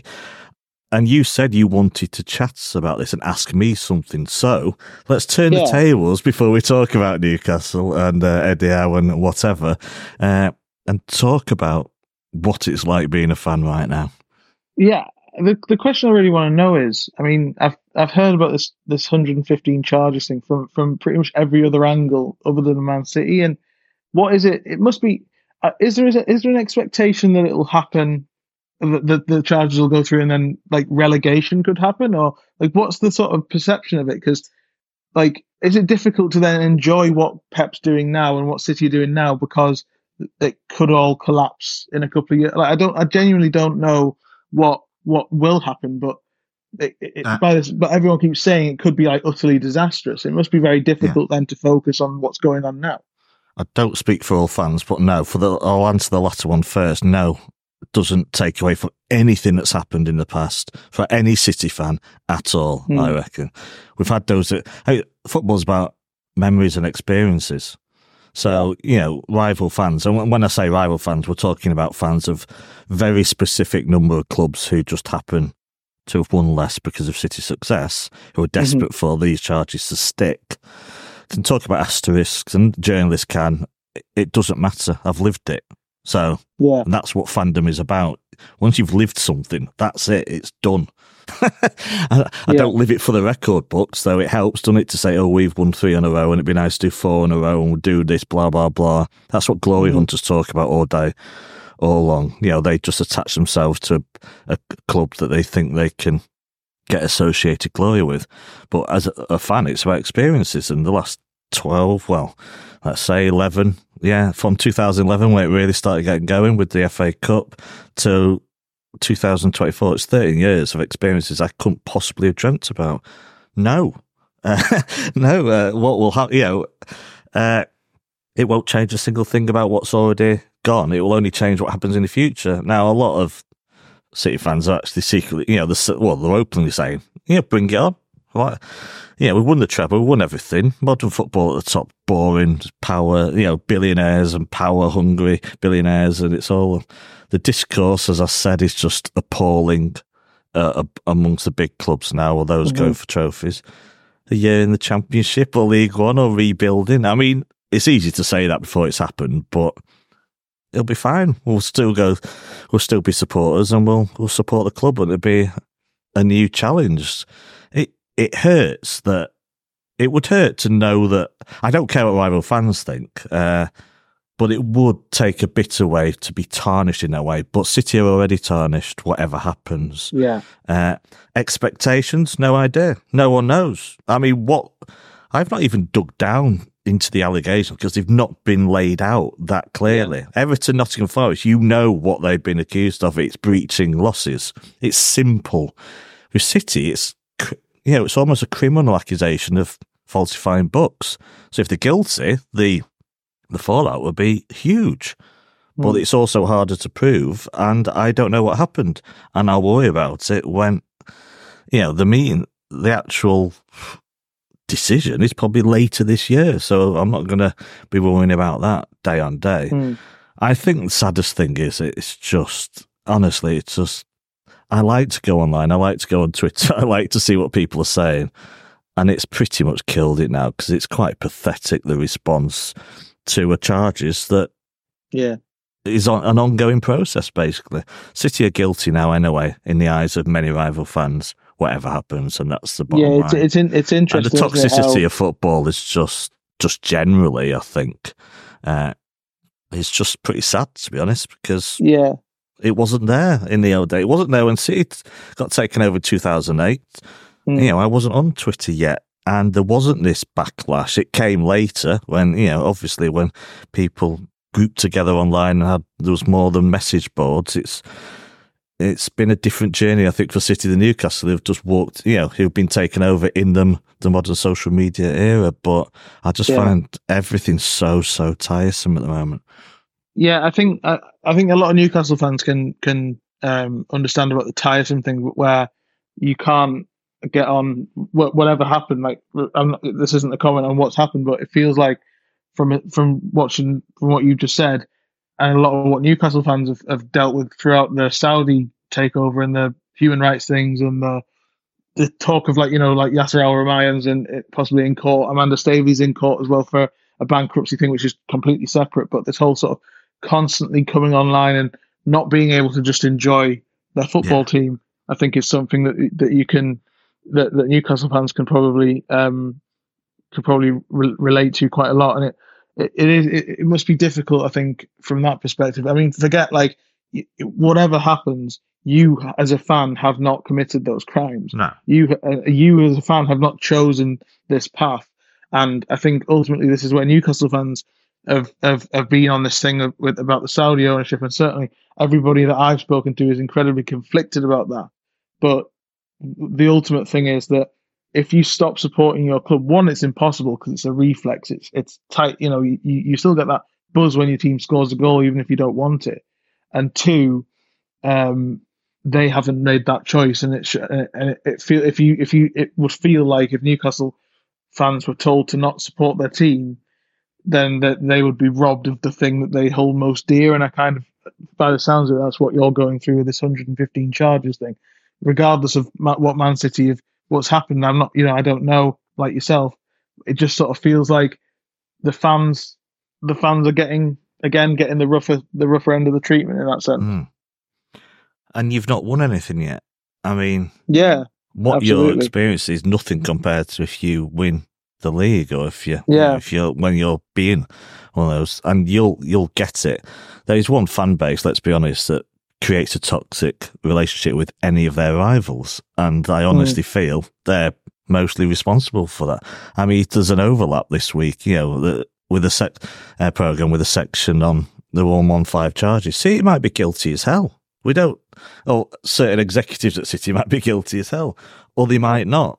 A: And you said you wanted to chat about this and ask me something, so let's turn
C: Yeah.
A: the tables before we talk about Newcastle and uh, Eddie Howe and whatever, uh, and talk about what it's like being a fan right now.
C: Yeah, the the question I really want to know is, I mean, I've I've heard about this this one hundred fifteen charges thing from from pretty much every other angle other than Man City, and what is it? It must be. Uh, is there is, is there an expectation that it will happen, that the, the charges will go through, and then like relegation could happen, or like what's the sort of perception of it? Because like, is it difficult to then enjoy what Pep's doing now and what City are doing now because it could all collapse in a couple of years? Like, I don't, I genuinely don't know what what will happen, but it, it,
A: Uh,
C: by this, but everyone keeps saying it could be like utterly disastrous. It must be very difficult then to focus on what's going on now.
A: I don't speak for all fans, but no, for the I'll answer the latter one first. No, it doesn't take away from anything that's happened in the past for any City fan at all.
C: Hmm.
A: I reckon we've had those. That, hey, football's about memories and experiences. So, you know, rival fans, and when- when I say rival fans, we're talking about fans of very specific number of clubs who just happen to have won less because of City's success, who are desperate for these charges to stick. Can talk about asterisks, and journalists can. It- It doesn't matter. I've lived it. So,
C: Yeah,
A: and that's what fandom is about. Once you've lived something, that's it. It's done. I, I
C: Yeah.
A: don't live it for the record books, though it helps, doesn't it, to say, oh, we've won three in a row and it'd be nice to do four in a row and we'll do this, blah, blah, blah. That's what glory
C: Mhm.
A: hunters talk about all day, all along. You know, they just attach themselves to a club that they think they can get associated glory with. But as a, a fan, it's about experiences. And the last twelve, well, let's say eleven, yeah, from two thousand eleven, when it really started getting going with the F A Cup, to two thousand twenty-four, it's thirteen years of experiences I couldn't possibly have dreamt about. No. Uh, no, uh, what will happen, you know, uh, it won't change a single thing about what's already gone. It will only change what happens in the future. Now, a lot of City fans are actually secretly, you know, they're, well, they're openly saying, yeah, bring it on. Like, yeah, we won the treble, we won everything. Modern football at the top, boring, power, you know, billionaires and power hungry billionaires, and it's all the discourse, as I said, is just appalling uh, amongst the big clubs now, or those
C: Mhm.
A: going for trophies. A year in the Championship or League One or rebuilding. I mean, it's easy to say that before it's happened, but it'll be fine. We'll still go, we'll still be supporters, and we'll we'll support the club, and it'll be a new challenge. It it hurts that it would hurt to know that I don't care what rival fans think, uh, but it would take a bitter way to be tarnished in that way. But City are already tarnished, whatever happens.
C: yeah,
A: Uh, expectations, no idea. No one knows. I mean, what? I've not even dug down into the allegations because they've not been laid out that clearly. Everton, Nottingham Forest, you know what they've been accused of. It's breaching losses. It's simple. With City, it's, you know, it's almost a criminal accusation of falsifying books. So if they're guilty, the the fallout would be huge. But
C: Mm.
A: it's also harder to prove, and I don't know what happened. And I'll worry about it when, you know, the meeting, the actual decision is probably later this year. So I'm not going to be worrying about that day on day.
C: Mm.
A: I think the saddest thing is it's just, honestly, it's just, I like to go online. I like to go on Twitter. I like to see what people are saying. And it's pretty much killed it now because it's quite pathetic, the response to a charges that
C: yeah.
A: is on, an ongoing process, basically. City are guilty now anyway, in the eyes of many rival fans, whatever happens, and that's the bottom
C: yeah, it's,
A: line.
C: it's, in, it's interesting.
A: And the toxicity
C: how...
A: of football is just, just generally, I think, uh, it's just pretty sad, to be honest, because
C: yeah.
A: it wasn't there in the old day. It wasn't there when City got taken over in two thousand eight. Mm. You know, I wasn't on Twitter yet, and there wasn't this backlash. It came later when, you know, obviously when people grouped together online and had, there was more than message boards. It's it's been a different journey, I think, for City than Newcastle. They've just walked, you know, who've been taken over in them the modern social media era. But I just yeah. find everything so so tiresome at the moment.
C: Yeah, I think I, I think a lot of Newcastle fans can can um, understand about the tiresome thing, where you can't get on whatever happened. Like, I'm not, this isn't a comment on what's happened, but it feels like from from watching from what you just said, and a lot of what Newcastle fans have, have dealt with throughout the Saudi takeover and the human rights things and the the talk of, like, you know, like Yasser Al-Rumayyan's and possibly in court, Amanda Staveley's in court as well for a bankruptcy thing, which is completely separate. But this whole sort of constantly coming online and not being able to just enjoy their football yeah. team, I think is something that that you can that, that Newcastle fans can probably um can probably re- relate to quite a lot. And it it, it is it, it must be difficult, I think, from that perspective. I mean, forget like whatever happens, you as a fan have not committed those crimes.
A: No,
C: you uh, you as a fan have not chosen this path. And I think ultimately this is where Newcastle fans have have, have been on this thing of, with about the Saudi ownership, and certainly everybody that I've spoken to is incredibly conflicted about that. But the ultimate thing is that if you stop supporting your club, one, it's impossible because it's a reflex. It's it's tight. You know, you, you still get that buzz when your team scores a goal, even if you don't want it. And two, um, they haven't made that choice, and it sh- and it, it feel if you if you it would feel like if Newcastle fans were told to not support their team, then that they would be robbed of the thing that they hold most dear. And I kind of, by the sounds of it, that's what you're going through with this one hundred fifteen charges thing. Regardless of ma- what Man City have, what's happened, I'm not, you know, I don't know, like yourself. It just sort of feels like the fans, the fans are getting again getting the rougher, the rougher end of the treatment in that sense.
A: Mm. And you've not won anything yet. I mean,
C: yeah,
A: what
C: absolutely.
A: your experience is nothing compared to if you win the league, or if you,
C: yeah,
A: if you're when you're being one of those, and you'll you'll get it. There is one fan base, let's be honest, that creates a toxic relationship with any of their rivals, and I honestly mm. feel they're mostly responsible for that. I mean, there's an overlap this week, you know, the, with a sec, uh, program with a section on the one one five charges. City might be guilty as hell. We don't. Oh, certain executives at City might be guilty as hell, or they might not.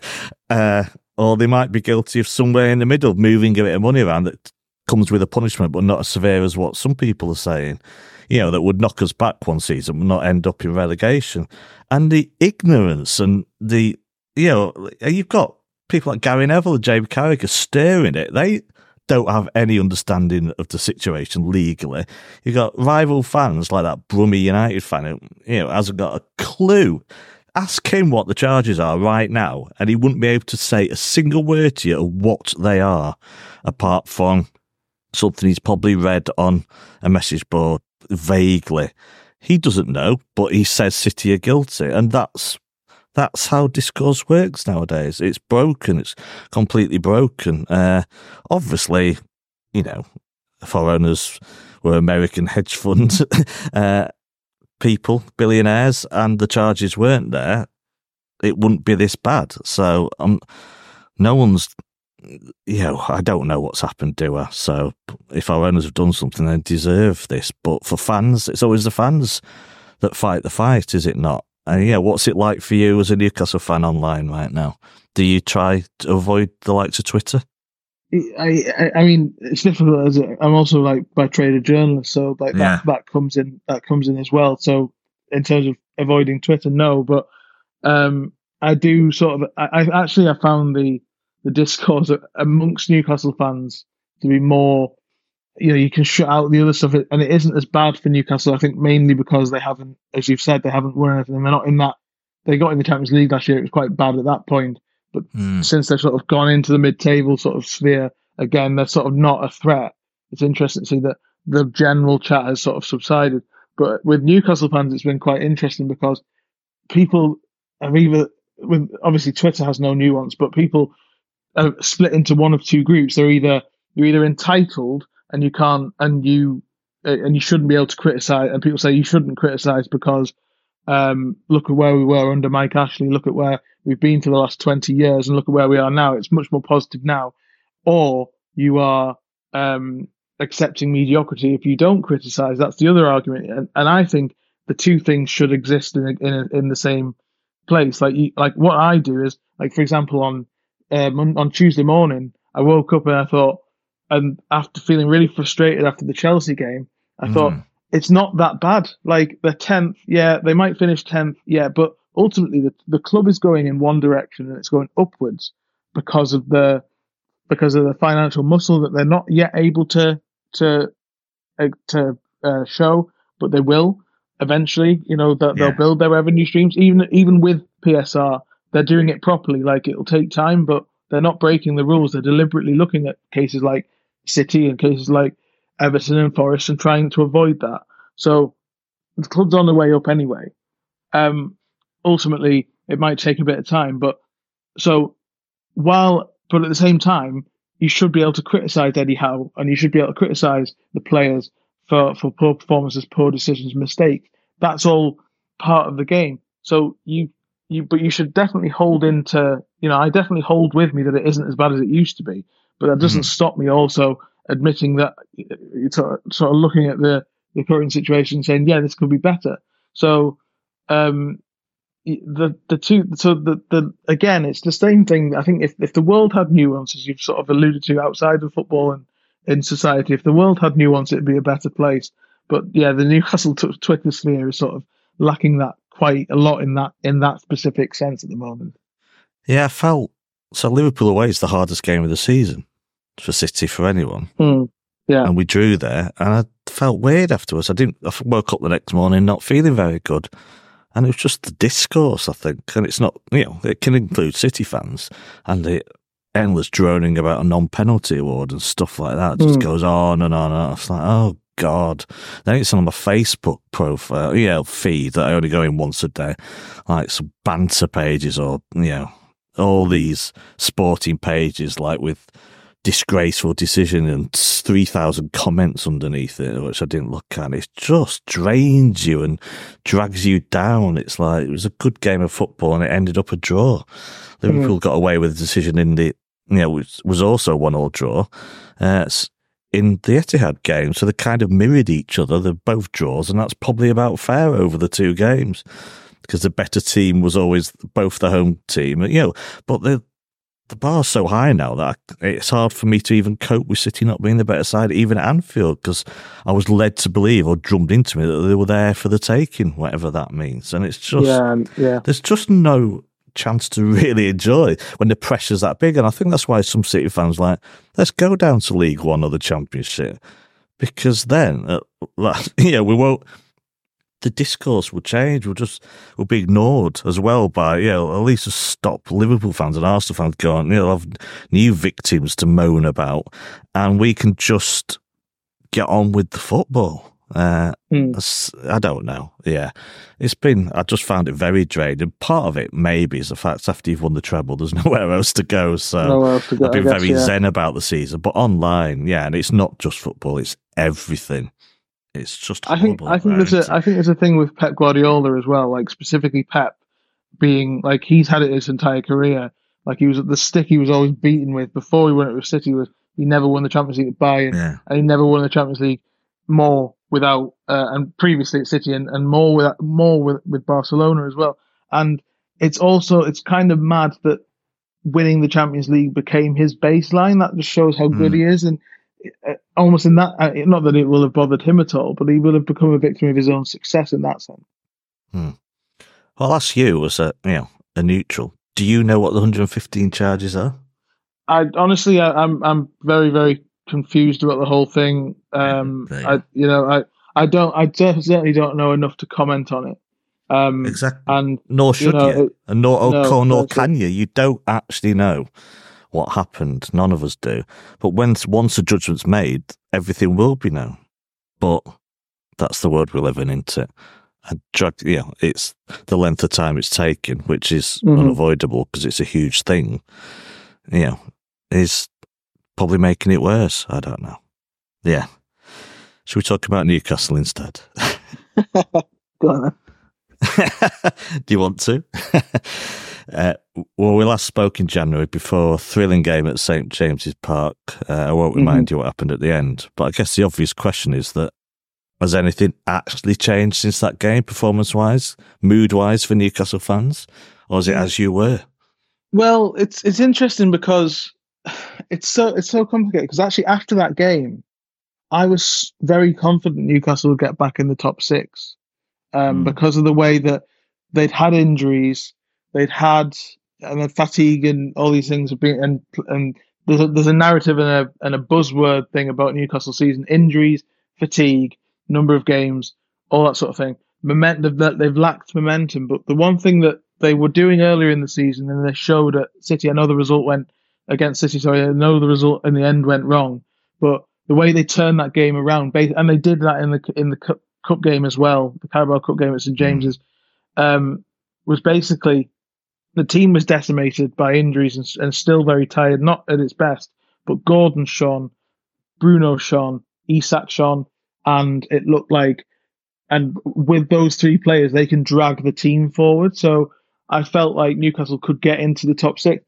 A: uh, or they might be guilty of somewhere in the middle, moving a bit of money around that comes with a punishment, but not as severe as what some people are saying. You know, that would knock us back one season, would not end up in relegation. And the ignorance and the, you know, you've got people like Gary Neville and Jamie Carragher steering it. They don't have any understanding of the situation legally. You've got rival fans like that Brummie United fan who, you know, hasn't got a clue. Ask him what the charges are right now, and he wouldn't be able to say a single word to you of what they are, apart from something he's probably read on a message board vaguely. He doesn't know, but he says City are guilty, and that's that's how discourse works nowadays. It's broken. It's completely broken. Uh, obviously, you know, if our owners were American hedge fund uh, people, billionaires, and the charges weren't there, it wouldn't be this bad. So um, no one's, you know, I don't know what's happened, do I? So if our owners have done something, they deserve this. But for fans, it's always the fans that fight the fight, is it not? And yeah, what's it like for you as a Newcastle fan online right now? Do you try to avoid the likes of Twitter?
C: I, I, I mean, it's difficult. As a, I'm also like by trade a journalist, so like
A: Yeah.
C: that, that comes in. That comes in as well. So in terms of avoiding Twitter, no. But um, I do sort of. I, I actually I found the the discourse amongst Newcastle fans to be more. You know, you can shut out the other stuff, and it isn't as bad for Newcastle. I think mainly because they haven't, as you've said, they haven't won anything. And they're not in that. They got in the Champions League last year. It was quite bad at that point, but
A: Mm.
C: since they've sort of gone into the mid-table sort of sphere again, they're sort of not a threat. It's interesting to see that the general chat has sort of subsided. But with Newcastle fans, it's been quite interesting because people have either, with obviously Twitter has no nuance, but people are split into one of two groups. They're either you're either entitled and you can't and you uh, and you shouldn't be able to criticize, and people say you shouldn't criticize because um, look at where we were under Mike Ashley, look at where we've been for the last twenty years, and look at where we are now. It's much more positive now. Or you are um, accepting mediocrity if you don't criticize. That's the other argument, and, and I think the two things should exist in a, in a, in the same place. Like you, like what I do is, like for example, on um, on Tuesday morning, I woke up and I thought, and after feeling really frustrated after the Chelsea game, I
A: Mm.
C: thought it's not that bad. Like the tenth, yeah, they might finish tenth, yeah, but ultimately the the club is going in one direction and it's going upwards because of the because of the financial muscle that they're not yet able to to uh, to uh, show, but they will eventually. You know that
A: Yeah.
C: they'll build their revenue streams, even even with P S R. They're doing it properly. Like it'll take time, but they're not breaking the rules. They're deliberately looking at cases like City and cases like Everton and Forest and trying to avoid that. So the club's on the way up anyway. Um, ultimately, it might take a bit of time, but so while, but at the same time, you should be able to criticize Eddie Howe and you should be able to criticize the players for, for poor performances, poor decisions, mistakes. That's all part of the game. So you, you, but you should definitely hold into, you know, I definitely hold with me that it isn't as bad as it used to be, but that doesn't
A: Mhm.
C: stop me also admitting that, sort of, sort of looking at the, the current situation and saying, yeah, this could be better. So, um, the the two so the the again it's the same thing. I think if if the world had nuance, as you've sort of alluded to, outside of football and in society, if the world had nuance, it'd be a better place. But yeah, the Newcastle t- Twitter sphere is sort of lacking that quite a lot in that in that specific sense at the moment.
A: Yeah, I felt so. Liverpool away is the hardest game of the season for City, for anyone.
C: Mm, yeah,
A: And we drew there, and I felt weird afterwards. I didn't. I woke up the next morning not feeling very good, and it was just the discourse, I think. And it's not, you know, it can include City fans, and the endless droning about a non-penalty award and stuff like that just
C: Mm.
A: goes on and on and on. It's like, oh God. Then it's on my Facebook profile, you know, feed that I only go in once a day, like some banter pages or, you know, all these sporting pages, like with disgraceful decision and three thousand comments underneath it, which I didn't look at. It just drains you and drags you down. It's like, it was a good game of football and it ended up a draw. Liverpool got away with the decision in the, you know, which was also a one-all draw uh, in the Etihad game. So they kind of mirrored each other. They're both draws, and that's probably about fair over the two games because the better team was always both the home team. You know, but the the bar's so high now that I, it's hard for me to even cope with City not being the better side, even at Anfield, because I was led to believe, or drummed into me, that they were there for the taking, whatever that means. And it's just,
C: yeah, yeah.
A: there's just no chance to really enjoy when the pressure's that big. And I think that's why some City fans are like, let's go down to League One or the Championship, because then, uh, like, you know, we won't. The discourse will change. We'll just we'll be ignored as well by, you know, at least just stop Liverpool fans and Arsenal fans going, you know, have new victims to moan about, and we can just get on with the football. Uh,
C: Mm.
A: I don't know. Yeah, it's been. I just found it very draining. Part of it maybe is the fact after you've won the treble, there's nowhere else to go. So
C: Nowhere else to go,
A: I've been
C: I guess,
A: very
C: yeah.
A: zen about the season. But online, yeah, and it's not just football; it's everything. It's just
C: I think
A: horrible.
C: I think there's a I think there's a thing with Pep Guardiola as well, like specifically Pep being like he's had it his entire career. Like he was the stick he was always beaten with before he went with City was he never won the Champions League at Bayern,
A: Yeah.
C: and he never won the Champions League more without uh, and previously at City and, and more with more with with Barcelona as well. And it's also it's kind of mad that winning the Champions League became his baseline. That just shows how good
A: Mm.
C: he is, and uh, almost in that, uh, not that it will have bothered him at all, but he will have become a victim of his own success in that sense.
A: Hmm. Well, I'll ask you, as a, you know, a neutral. Do you know what the one hundred fifteen charges are?
C: I honestly, I, I'm I'm very very confused about the whole thing. Um,
A: Yeah, yeah.
C: I you know I I don't I certainly don't know enough to comment on it. Um,
A: Exactly.
C: and
A: nor should
C: you, know,
A: you,
C: it,
A: and nor oh,
C: no,
A: nor
C: no,
A: can you. You don't actually know what happened. None of us do. But when once the judgment's made, everything will be known. But that's the world we live in, isn't it? And drug, you know, it's the length of time it's taken, which is
C: Mhm.
A: unavoidable because it's a huge thing. You know, is probably making it worse. I don't know. Yeah. Should we talk about Newcastle instead?
C: Go on then.
A: Do you want to? uh, well, we last spoke in January before a thrilling game at Saint James's Park. Uh, I won't remind
C: Mhm.
A: you what happened at the end, but I guess the obvious question is that has anything actually changed since that game, performance-wise, mood-wise for Newcastle fans, or is it as you were?
C: Well, it's it's interesting because it's so it's so complicated. Because actually, after that game, I was very confident Newcastle would get back in the top six, um,
A: Mm.
C: because of the way that they'd had injuries, they'd had and then fatigue and all these things have been and and there's a, there's a narrative and a and a buzzword thing about Newcastle season: injuries, fatigue, number of games, all that sort of thing. Momentum that they've lacked momentum, but the one thing that they were doing earlier in the season and they showed at City, I know the result went against City. Sorry, I know the result in the end went wrong, but the way they turned that game around, and they did that in the in the cup, cup game as well, the Carabao Cup game at St James's, um, was basically the team was decimated by injuries and, and still very tired, not at its best. But Gordon shone, Bruno shone, Isak shone, and it looked like, and with those three players, they can drag the team forward. So I felt like Newcastle could get into the top six.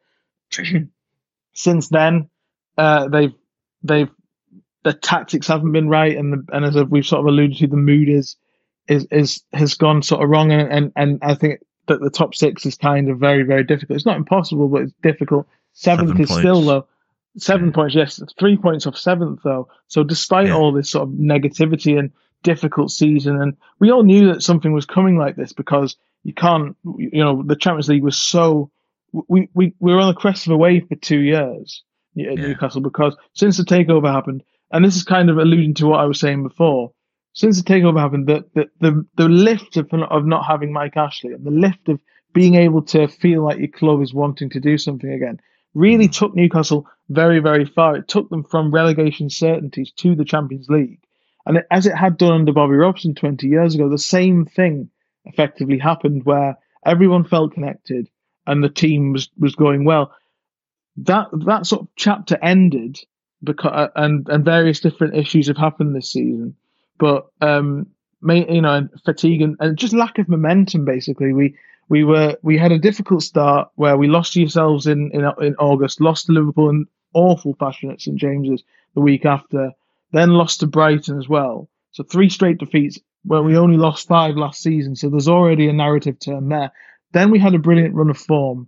C: Since then, uh, they've they've the tactics haven't been right, and the, and as we've sort of alluded to, the mood is is is has gone sort of wrong, and, and and I think that the top six is kind of very very difficult. It's not impossible, but it's difficult. Seventh
A: Seven
C: is
A: points.
C: still low. Seven
A: Yeah.
C: points, yes, three points off seventh though. So despite
A: Yeah.
C: all this sort of negativity and difficult season, and we all knew that something was coming like this because you can't, you know, the Champions League was so we we we were on the crest of a wave for two years at
A: Yeah.
C: Newcastle because since the takeover happened. And this is kind of alluding to what I was saying before. Since the takeover happened, the the the, the lift of, of not having Mike Ashley and the lift of being able to feel like your club is wanting to do something again really
A: Mm.
C: took Newcastle very, very far. It took them from relegation certainties to the Champions League. And it, as it had done under Bobby Robson twenty years ago, the same thing effectively happened where everyone felt connected and the team was, was going well. That that sort of chapter ended because and and various different issues have happened this season, but um, you know, fatigue and, and just lack of momentum. Basically, we we were we had a difficult start where we lost to yourselves in in, in August, lost to Liverpool in awful fashion at St James's the week after, then lost to Brighton as well. So three straight defeats where we only lost five last season. So there's already a narrative turn there. Then we had a brilliant run of form.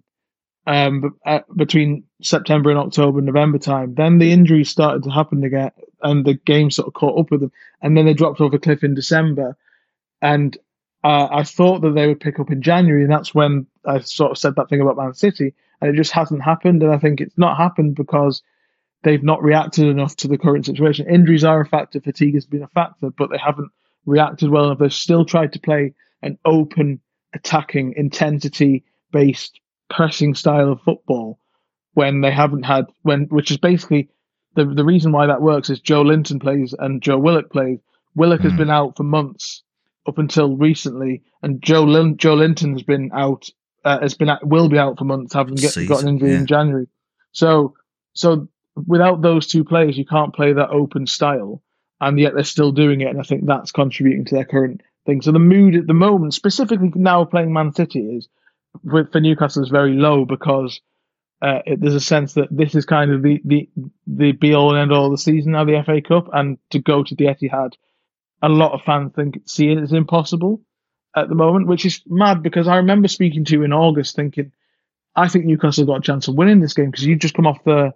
C: Um, uh, between September and October, November time, then the injuries started to happen again, and the game sort of caught up with them, and then they dropped off a cliff in December. And uh, I thought that they would pick up in January, and that's when I sort of said that thing about Man City, and it just hasn't happened. And I think it's not happened because they've not reacted enough to the current situation. Injuries are a factor, fatigue has been a factor, but they haven't reacted well enough. They've still tried to play an open, attacking, intensity-based pressing style of football when they haven't had when which is basically the the reason why that works is Joe Linton plays and Joe Willock plays. Willock mm. has been out for months up until recently, and Joe Lin, Joe Linton has been out uh, has been out, will be out for months, having get, got an injury yeah. in January. So so without those two players, you can't play that open style, and yet they're still doing it, and I think that's contributing to their current thing. So the mood at the moment, specifically now playing Man City, is for Newcastle is very low because uh, it, there's a sense that this is kind of the, the, the be all and end all of the season now, the F A Cup, and to go to the Etihad, a lot of fans think see it as impossible at the moment, which is mad because I remember speaking to you in August thinking, I think Newcastle got a chance of winning this game because you just come off the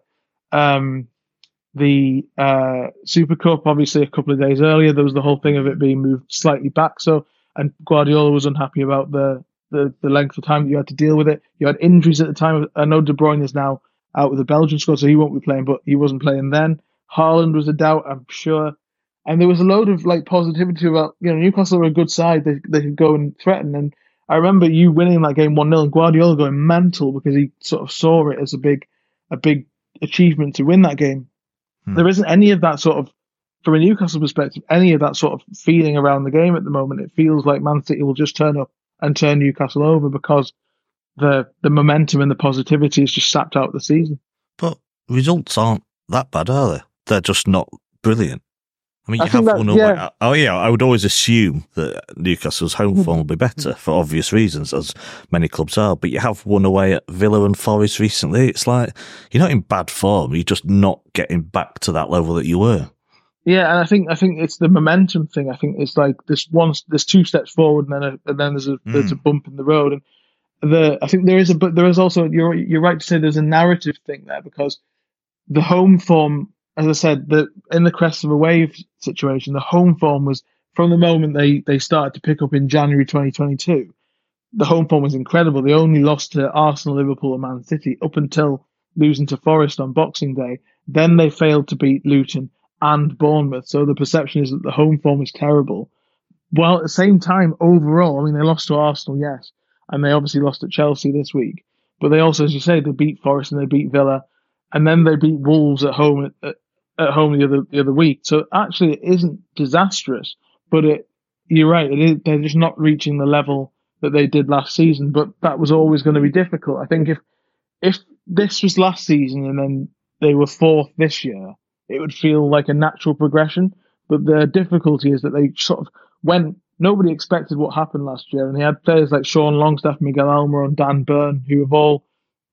C: um, the uh, Super Cup, obviously a couple of days earlier. There was the whole thing of it being moved slightly back, so and Guardiola was unhappy about the the, the length of time that you had to deal with it. You had injuries at the time. I know De Bruyne is now out with the Belgian squad, so he won't be playing, but he wasn't playing then. Haaland was a doubt, I'm sure. And there was a load of like positivity about, you know, Newcastle were a good side. They they could go and threaten. And I remember you winning that game one nil and Guardiola going mental because he sort of saw it as a big a big achievement to win that game. Hmm. There isn't any of that sort of, from a Newcastle perspective, any of that sort of feeling around the game at the moment. It feels like Man City will just turn up and turn Newcastle over because the the momentum and the positivity is just sapped out of the season.
A: But results aren't that bad, are they? They're just not brilliant. I mean, you
C: I
A: have
C: that,
A: one away. Yeah. Oh, yeah, I would always assume that Newcastle's home form will be better for obvious reasons, as many clubs are. But you have one away at Villa and Forest recently. It's like you're not in bad form. You're just not getting back to that level that you were.
C: Yeah, and I think I think it's the momentum thing. I think it's like this one, there's two steps forward, and then a, and then there's a mm. there's a bump in the road. And the I think there is a but there is also you're you're right to say there's a narrative thing there because the home form. As I said, the, in the crest of a wave situation, the home form was, from the moment they, they started to pick up in January twenty twenty-two, the home form was incredible. They only lost to Arsenal, Liverpool and Man City up until losing to Forest on Boxing Day. Then they failed to beat Luton and Bournemouth. So the perception is that the home form is terrible. While at the same time, overall, I mean, they lost to Arsenal, yes, and they obviously lost at Chelsea this week. But they also, as you say, they beat Forest and they beat Villa, and then they beat Wolves at home at, at at home the other the other week. So actually it isn't disastrous, but it you're right, it is, they're just not reaching the level that they did last season, but that was always going to be difficult. I think if if this was last season and then they were fourth this year, it would feel like a natural progression. But the difficulty is that they sort of went, nobody expected what happened last year, and they had players like Sean Longstaff, Miguel Almiron, Dan Burn, who have all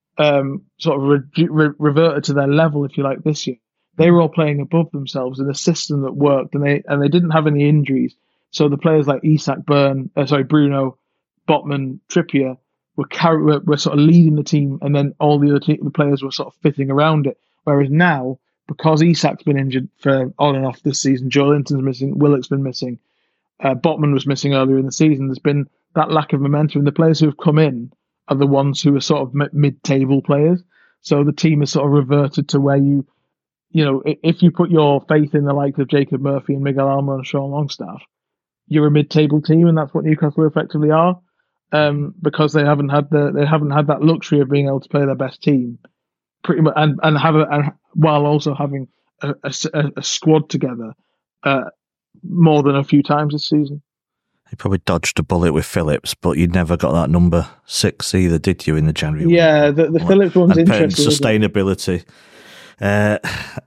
C: um, sort of re- re- reverted to their level, if you like, this year. They were all playing above themselves in a system that worked, and they and they didn't have any injuries. So the players like Isak, Burn, uh, sorry, Bruno, Botman, Trippier were, carry, were were sort of leading the team, and then all the other te- the players were sort of fitting around it. Whereas now, because Isak's been injured for on and off this season, Joelinton's missing, Willock's been missing, uh, Botman was missing earlier in the season. There's been that lack of momentum, and the players who have come in are the ones who are sort of mid-table players. So the team has sort of reverted to where you. You know, if you put your faith in the likes of Jacob Murphy and Miguel Almiron and Sean Longstaff, you're a mid-table team, and that's what Newcastle effectively are, um, because they haven't had the they haven't had that luxury of being able to play their best team, pretty much, and and have a and while also having a, a, a squad together uh, more than a few times this season.
A: You probably dodged a bullet with Phillips, but you never got that number six either, did you? In the January?
C: Yeah, the, the Phillips one's
A: and
C: interesting.
A: Sustainability. Uh,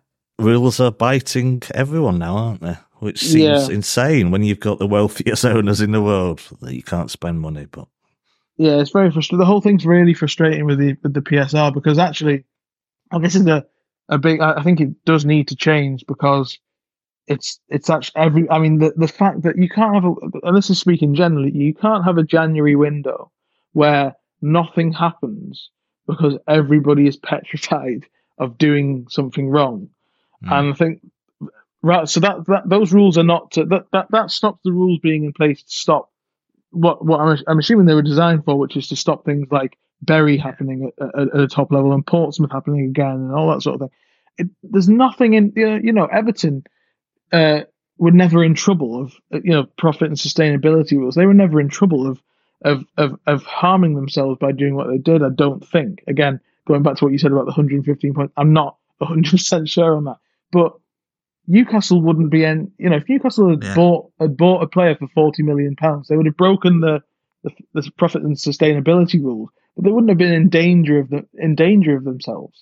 A: rules are biting everyone now, aren't they? Which seems yeah. insane when you've got the wealthiest owners in the world that you can't spend money. But
C: yeah, it's very frustrating. The whole thing's really frustrating with the with the P S R because actually, and this is a a big. I think it does need to change because it's it's actually every. I mean, the the fact that you can't have a, and this is speaking generally, you can't have a January window where nothing happens because everybody is petrified of doing something wrong. Mm. And I think, right, so that, that those rules are not, to, that, that that stops the rules being in place to stop what what I'm, I'm assuming they were designed for, which is to stop things like Bury happening at, at, at a top level and Portsmouth happening again and all that sort of thing. It, there's nothing in, you know, Everton uh, were never in trouble of, you know, profit and sustainability rules. They were never in trouble of, of, of, of harming themselves by doing what they did, I don't think. Again, going back to what you said about the one hundred fifteen points, I'm not one hundred percent sure on that. But Newcastle wouldn't be in, you know, if Newcastle had, yeah. bought, had bought a player for forty million pounds, they would have broken the, the, the profit and sustainability rules, but they wouldn't have been in danger of the, in danger of themselves.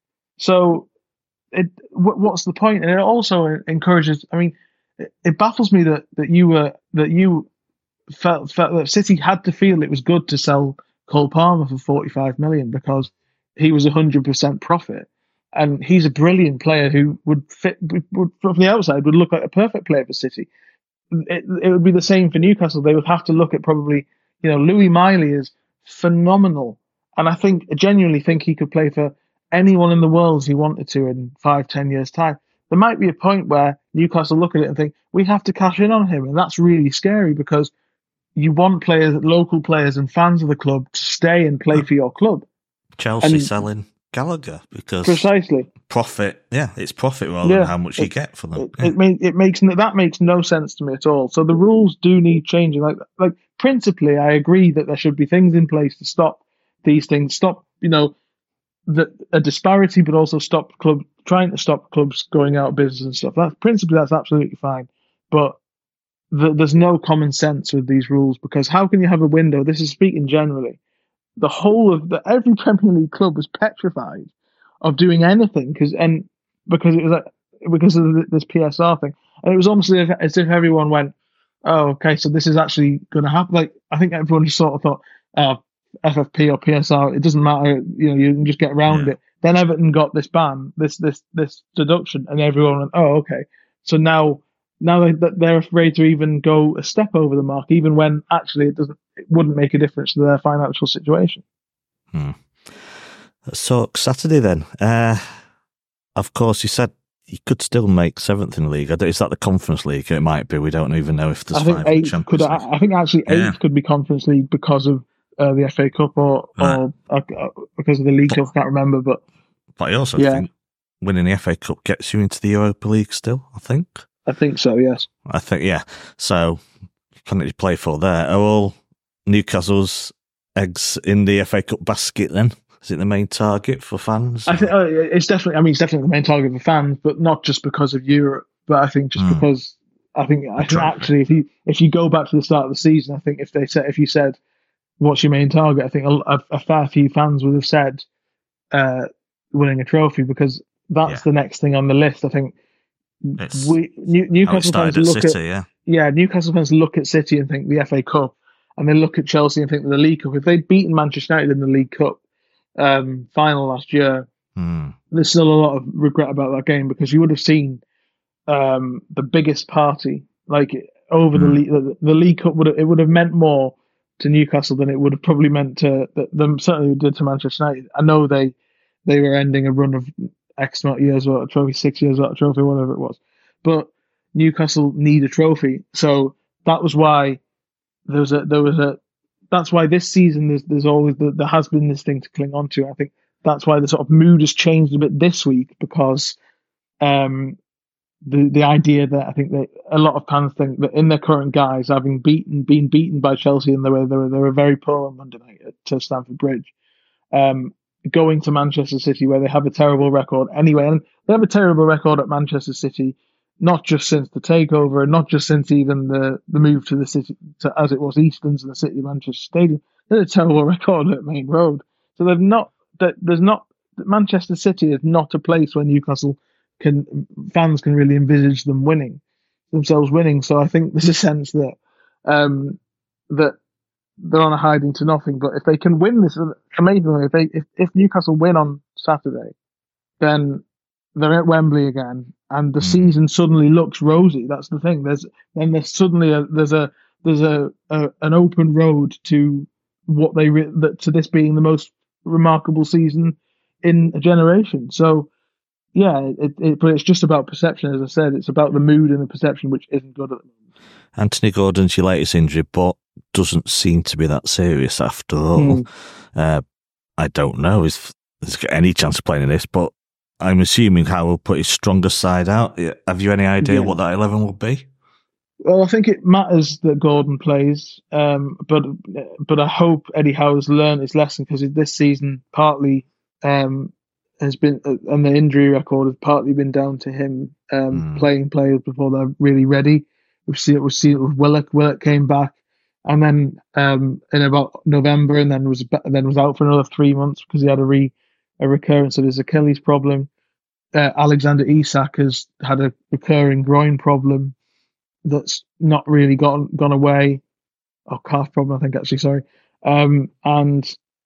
C: So it, what's the point? And it also encourages, I mean, it, it baffles me that, that you were, that you felt, felt that City had to feel it was good to sell Cole Palmer for forty-five million because he was one hundred percent profit, and he's a brilliant player who would fit, would, from the outside, would look like a perfect player for City. It, it would be the same for Newcastle. They would have to look at probably, you know, Louis Miley is phenomenal, and I think, I genuinely think he could play for anyone in the world he wanted to in five, ten years' time. There might be a point where Newcastle look at it and think, we have to cash in on him, and that's really scary because you want players, local players, and fans of the club to stay and play for your club.
A: Chelsea
C: And-
A: selling Gallagher because
C: Precisely.
A: profit. Yeah, it's profit rather
C: Yeah,
A: than how much you
C: it-
A: get for them.
C: It,
A: Yeah.
C: it, make, it makes no- that makes no sense to me at all. So the rules do need changing. Like like principally, I agree that there should be things in place to stop these things, stop you know the a disparity, but also stop club trying to stop clubs going out of business and stuff. That's principally that's absolutely fine, but the, there's no common sense with these rules because how can you have a window? This is speaking generally. The whole of the every Premier League club was petrified of doing anything because and because it was like, because of this P S R thing, and it was almost as if, as if everyone went, "Oh, okay, so this is actually going to happen." Like I think everyone just sort of thought, "Oh, F F P or P S R, it doesn't matter. You know, you can just get around
A: Yeah.
C: it." Then Everton got this ban, this this this deduction, and everyone went, "Oh, okay." So now now they, they're afraid to even go a step over the mark, even when actually it doesn't, it wouldn't make a difference to their financial situation.
A: Hmm. So Saturday then. Uh, of course, you said you could still make seventh in the league. I don't- Is that the Conference League? It might be. We don't even know if there's
C: I think
A: five in the
C: eighth could.
A: Champions League.
C: I, I think actually eighth
A: Yeah.
C: could be Conference League because of uh, the F A Cup or
A: Right.
C: or uh, uh, because of the League Cup. I can't remember, but
A: But I also
C: Yeah.
A: think winning the F A Cup gets you into the Europa League still, I think.
C: I think so. Yes.
A: I think, yeah. So, plenty to play for there. Are all Newcastle's eggs in the F A Cup basket then? Is it the main target for fans?
C: I think uh, it's definitely. I mean, it's definitely the main target for fans, but not just because of Europe. But I think just
A: Hmm.
C: because I think I think
A: trophy.
C: actually, if you if you go back to the start of the season, I think if they said if you said what's your main target, I think a, a, a fair few fans would have said uh, winning a trophy because that's
A: Yeah.
C: the next thing on the list. I think
A: It's
C: we New,
A: how it
C: Newcastle fans
A: started at
C: look
A: City,
C: at
A: yeah.
C: yeah Newcastle fans look at City and think the F A Cup, and they look at Chelsea and think the League Cup. If they'd beaten Manchester United in the League Cup um, final last year,
A: Hmm.
C: there's still a lot of regret about that game because you would have seen um, the biggest party like over the
A: Mm.
C: league. The, the League Cup would have, it would have meant more to Newcastle than it would have probably meant to them. Certainly did to Manchester United. I know they they were ending a run of X amount of years without a trophy, six years without a trophy, whatever it was. But Newcastle need a trophy, so that was why there was a there was a. That's why this season there's there's always there has been this thing to cling on to. I think that's why the sort of mood has changed a bit this week because um, the the idea that I think that a lot of fans think that in their current guise, having beaten been beaten by Chelsea in the way they were they were very poor on Monday night at to Stamford Bridge, um, going to Manchester City where they have a terrible record anyway, and they have a terrible record at Manchester City, not just since the takeover, and not just since even the, the move to the city to as it was Eastlands and the City of Manchester Stadium. They had a terrible record at Main Road, so they've not that there's not Manchester City is not a place where Newcastle can fans can really envisage them winning themselves winning. So I think there's a sense that um, that they're on a hiding to nothing. But if they can win this, amazingly, if they if, if Newcastle win on Saturday, then they're at Wembley again, and the
A: Mm.
C: season suddenly looks rosy. That's the thing. There's then there's suddenly a there's a there's a, a an open road to what they re- that to this being the most remarkable season in a generation. So yeah, it, it but it's just about perception. As I said, it's about the mood and the perception, which isn't good at the moment.
A: Anthony Gordon's your latest injury, but doesn't seem to be that serious after all.
C: Hmm.
A: Uh, I don't know if there's got any chance of playing in this, but I'm assuming Howe will put his strongest side out. Have you any idea
C: Yeah.
A: what that eleven will be?
C: Well, I think it matters that Gordon plays, um, but but I hope Eddie Howe has learned his lesson because this season partly um, has been, uh, and the injury record has partly been down to him um,
A: Mm.
C: playing players before they're really ready. We've seen it. We've seen it with Willock. Willock came back, and then um, in about November, and then was then was out for another three months because he had a re a recurrence of his Achilles problem. Uh, Alexander Isak has had a recurring groin problem that's not really gone gone away, or calf problem, I think actually. Sorry, um, and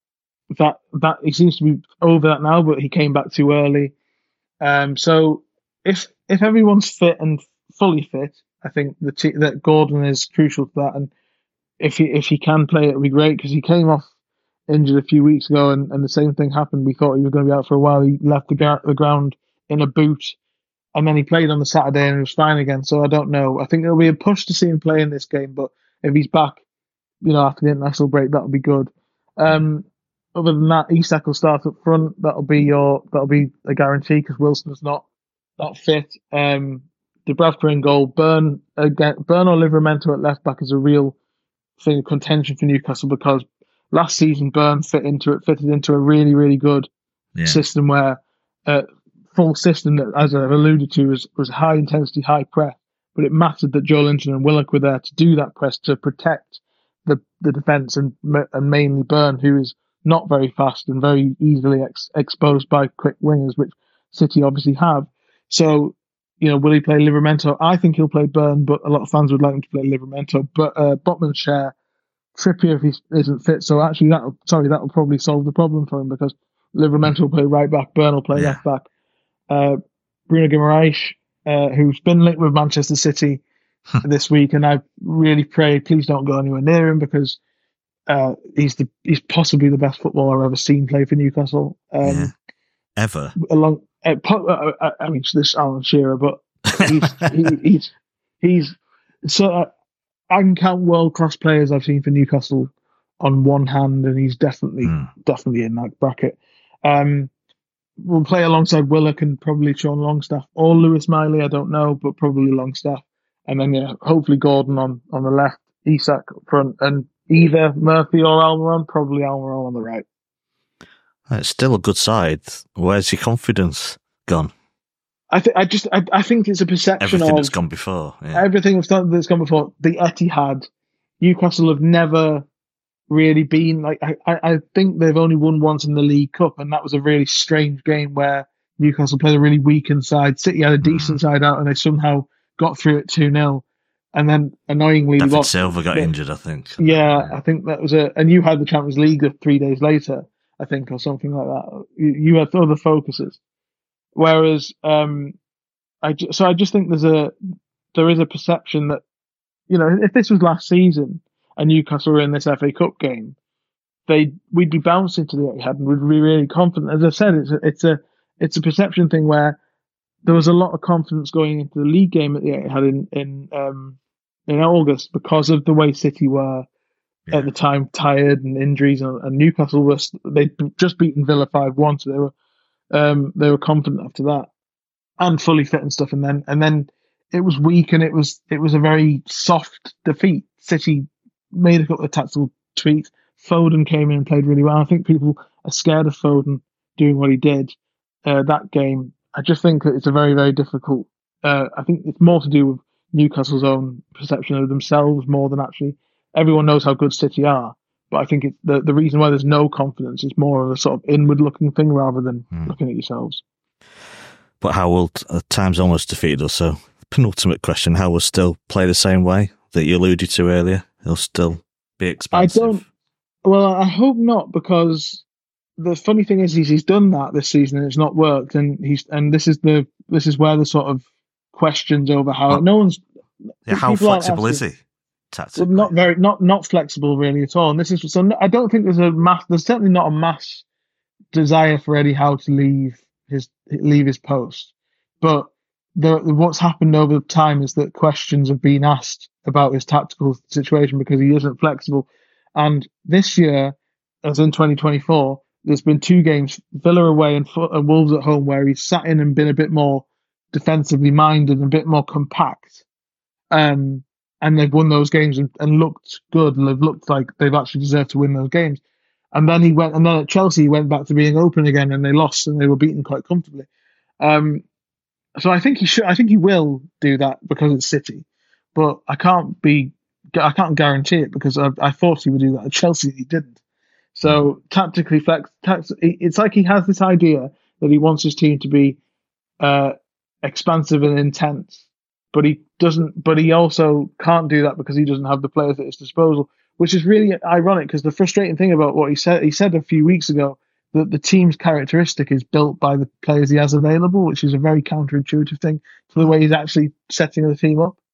C: that that he seems to be over that now, but he came back too early. Um, so if if everyone's fit and fully fit, I think the t- that Gordon is crucial to that, and if he if he can play, it would be great because he came off injured a few weeks ago, and, and the same thing happened. We thought he was going to be out for a while. He left the, gar- the ground in a boot, and then he played on the Saturday and he was fine again. So I don't know. I think there'll be a push to see him play in this game, but if he's back you know, after the international break, that'll be good. Um, other than that, Isak will start up front. That'll be your that'll be a guarantee because Wilson's not not fit. Um, Dubravka in goal. Burn again. Burn or Livramento at left back is a real thing of contention for Newcastle because last season Burn fit into it, fitted into a really really good yeah. system where uh, full system that, as I've alluded to, was was high intensity, high press. But it mattered that Joelinton and Willock were there to do that press to protect the the defence and and mainly Burn, who is not very fast and very easily ex- exposed by quick wingers, which City obviously have. So, you know, will he play Livramento? I think he'll play Burn, but a lot of fans would like him to play Livramento. But uh, Botman's share, Trippier if he isn't fit. So actually, that sorry, that will probably solve the problem for him because Livramento will play right back, Burn will play yeah. left back. Uh, Bruno Guimaraes, uh, who's been linked with Manchester City this week, and I really pray please don't go anywhere near him because uh, he's the he's possibly the best footballer I've ever seen play for Newcastle. Um,
A: yeah. Ever.
C: Along, uh, uh, I mean, this Alan Shearer, but he's he, he's he's so uh, I can count world class players I've seen for Newcastle on one hand, and he's definitely mm. definitely in that bracket. Um, we'll play alongside Willock and probably Sean Longstaff or Lewis Miley. I don't know, but probably Longstaff, and then yeah, hopefully Gordon on on the left, Isak up front, and either Murphy or Almiron, probably Almiron on the right.
A: It's still a good side. Where's your confidence gone?
C: I think I just I, I think it's a perception
A: everything
C: of
A: that's gone before. Yeah.
C: Everything that's gone, that's gone before. The Etihad, Newcastle have never really been like. I, I think they've only won once in the League Cup, and that was a really strange game where Newcastle played a really weakened side. City had a decent mm. side out, and they somehow got through it two nil. And then annoyingly,
A: David
C: lost.
A: Silva got yeah. injured. I think.
C: Yeah, I think that was a. And you had the Champions League three days later. I think, or something like that. You, you had other focuses, whereas um, I so I just think there's a there is a perception that, you know, if this was last season and Newcastle were in this F A Cup game, they we'd be bouncing to the Etihad and we'd be really confident. As I said, it's a, it's a it's a perception thing where there was a lot of confidence going into the league game at the Etihad in in um, in August because of the way City were. Yeah. At the time, tired and injuries, and, and Newcastle was they'd just beaten Villa five one, so they were um, they were confident after that and fully fit and stuff. And then and then it was weak and it was it was a very soft defeat. City made a couple of tactical tweaks. Foden came in and played really well. I think people are scared of Foden doing what he did uh, that game. I just think that it's a very very difficult. Uh, I think it's more to do with Newcastle's own perception of themselves more than actually. Everyone knows how good City are, but I think it, the the reason why there's no confidence is more of a sort of inward-looking thing rather than mm. looking at yourselves.
A: But how will uh, time's almost defeated us? So, penultimate question: how will still play the same way that you alluded to earlier? He'll still be expensive.
C: I don't. Well, I hope not, because the funny thing is he's he's done that this season and it's not worked, and he's and this is the this is where the sort of questions over how well, no one's.
A: Yeah, how flexible is he?
C: Well, not very, not not flexible really at all. And this is so. I don't think there's a mass. There's certainly not a mass desire for Eddie Howe to leave his leave his post. But the, what's happened over time is that questions have been asked about his tactical situation because he isn't flexible. And this year, as in twenty twenty-four, there's been two games: Villa away and, and Wolves at home, where he's sat in and been a bit more defensively minded and a bit more compact. Um. And they've won those games and, and looked good, and they've looked like they've actually deserved to win those games. And then he went, and then at Chelsea, he went back to being open again, and they lost, and they were beaten quite comfortably. Um, so I think he should, I think he will do that because it's City, but I can't be, I can't guarantee it because I, I thought he would do that at Chelsea, and he didn't. So tactically, flex, tact, it's like he has this idea that he wants his team to be uh, expansive and intense. But he doesn't. But he also can't do that because he doesn't have the players at his disposal, which is really ironic. Because the frustrating thing about what he said, he said a few weeks ago that the team's characteristic is built by the players he has available, which is a very counterintuitive thing to the way he's actually setting the team up.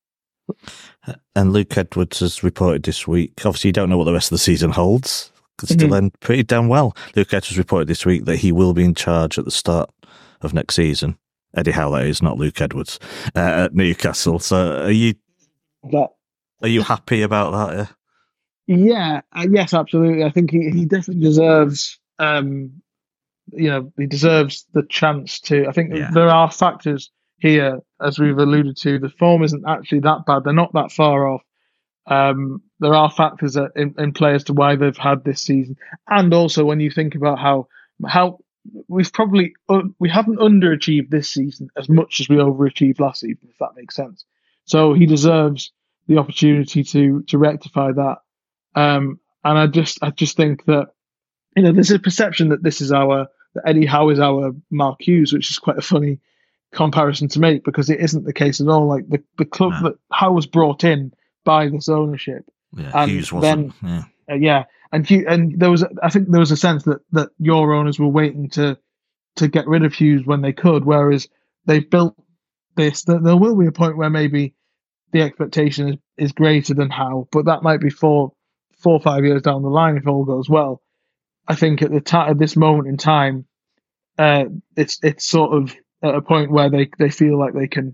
A: And Luke Edwards has reported this week. Obviously, you don't know what the rest of the season holds. Could still mm-hmm. end pretty damn well. Luke Edwards reported this week that he will be in charge at the start of next season. Eddie Howe is not Luke Edwards uh, at Newcastle. So are you
C: that,
A: are you happy about that? Yeah,
C: Yeah, uh, yes, absolutely. I think he, he definitely deserves, um, you know, he deserves the chance to. I think
A: Yeah.
C: there are factors here, as we've alluded to. The form isn't actually that bad. They're not that far off. Um, there are factors that in, in play as to why they've had this season, and also when you think about how how we've probably uh, we haven't underachieved this season as much as we overachieved last season, if that makes sense. So he deserves the opportunity to to rectify that. Um, and I just I just think that you know there's a perception that this is our that Eddie Howe is our Mark Hughes, which is quite a funny comparison to make because it isn't the case at all. Like the the club
A: No.
C: that Howe was brought in by this ownership,
A: Yeah,
C: and
A: Hughes wasn't.
C: then
A: Yeah.
C: uh, yeah, and Hugh, and there was I think there was a sense that that your owners were waiting to to get rid of Hughes when they could, whereas they've built this. That there will be a point where maybe the expectation is, is greater than Howe, but that might be four four or five years down the line if all goes well. I think at the ta- at this moment in time, uh, it's it's sort of at a point where they, they feel like they can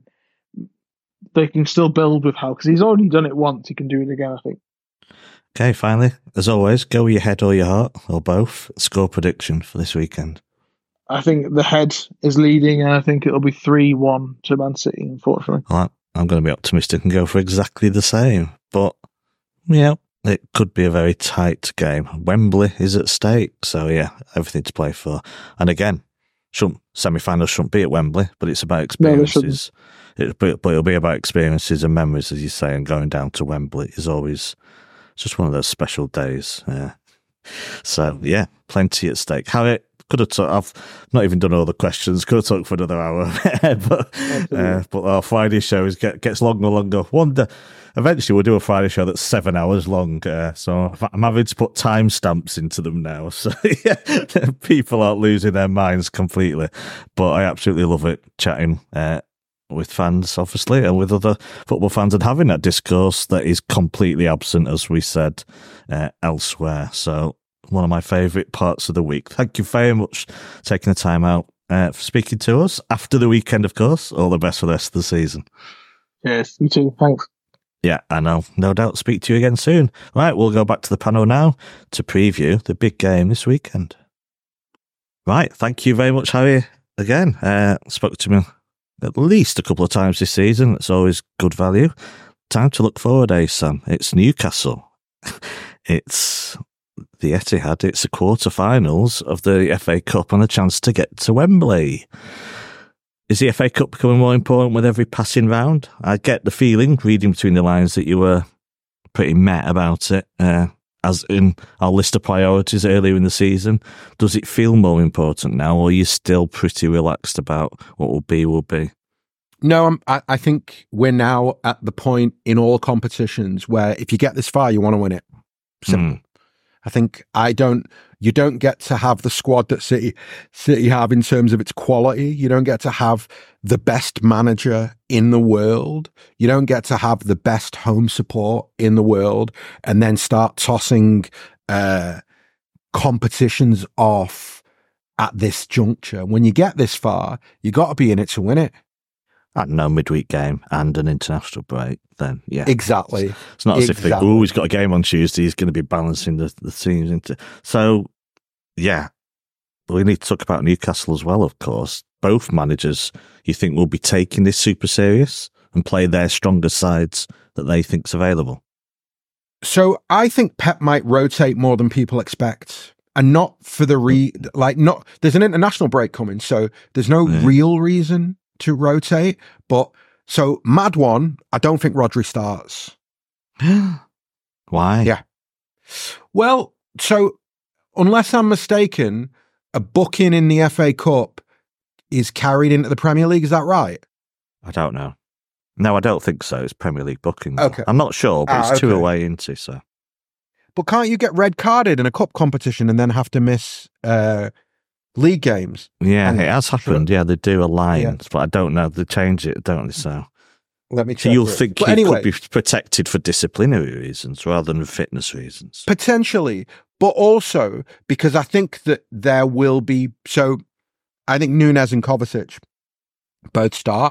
C: they can still build with Howe because he's already done it once. He can do it again, I think.
A: Okay, finally, as always, go with your head or your heart, or both. Score prediction for this weekend.
C: I think the head is leading, and I think it'll be three one to Man City, unfortunately.
A: Well, I'm going to be optimistic and go for exactly the same. But, yeah, it could be a very tight game. Wembley is at stake, so yeah, everything to play for. And again, shouldn't, semi-finals shouldn't be at Wembley, but it's about experiences. No, it, but, but it'll be about experiences and memories, as you say, and going down to Wembley is always just one of those special days. Yeah. So, yeah, plenty at stake. Harry, could have talked, I've not even done all the questions, could have talked for another hour, but uh, but our Friday show is get, gets longer and longer. Wonder, eventually we'll do a Friday show that's seven hours long, uh, so I'm having to put timestamps into them now, so yeah, people aren't losing their minds completely, but I absolutely love it, chatting uh, with fans, obviously, and with other football fans, and having that discourse that is completely absent, as we said, uh, elsewhere, so one of my favourite parts of the week. Thank you very much for taking the time out uh, for speaking to us after the weekend, of course. All the best for the rest of the season.
C: Yes, you too. Thanks.
A: Yeah, and I'll no doubt speak to you again soon. Right, we'll go back to the panel now to preview the big game this weekend. Right, thank you very much, Harry, again. Uh, spoke to me at least a couple of times this season. It's always good value. Time to look forward, eh, Sam? It's Newcastle. It's the Etihad. It's the quarter-finals of the F A Cup and a chance to get to Wembley. Is the F A Cup becoming more important with every passing round? I get the feeling, reading between the lines, that you were pretty meh about it, uh, as in our list of priorities earlier in the season. Does it feel more important now, or are you still pretty relaxed about what will be, will be?
B: No, I'm, I, I think we're now at the point in all competitions where if you get this far, you want to win it. Simple. Mm. I think I don't, you don't get to have the squad that City, City have in terms of its quality. You don't get to have the best manager in the world. You don't get to have the best home support in the world and then start tossing uh, competitions off at this juncture. When you get this far, you got to be in it to win it.
A: And no midweek game and an international break, then yeah,
B: exactly.
A: It's, it's not as
B: exactly.
A: if they, oh, he's got a game on Tuesday. He's going to be balancing the, the teams into. So yeah, we need to talk about Newcastle as well. Of course, both managers you think will be taking this super serious and play their stronger sides that they think's available.
B: So I think Pep might rotate more than people expect. And not for the re like not. There's an international break coming, so there's no yeah. real reason to rotate, but so mad one, I don't think Rodri starts.
A: Why?
B: Yeah. Well, so unless I'm mistaken, a booking in the F A Cup is carried into the Premier League. Is that right?
A: I don't know. No, I don't think so. It's Premier League booking.
B: Okay.
A: I'm not sure, but
B: ah,
A: it's
B: okay.
A: two away into, so.
B: But can't you get red carded in a cup competition and then have to miss uh, league games?
A: Yeah,
B: and
A: it has happened. Sure. Yeah, they do align, yeah. but I don't know. They change it, don't they? So
B: let me check.
A: So you'll
B: it.
A: think
B: but
A: he
B: anyway,
A: could be protected for disciplinary reasons rather than fitness reasons.
B: Potentially, but also because I think that there will be. So I think Nunez and Kovacic both start.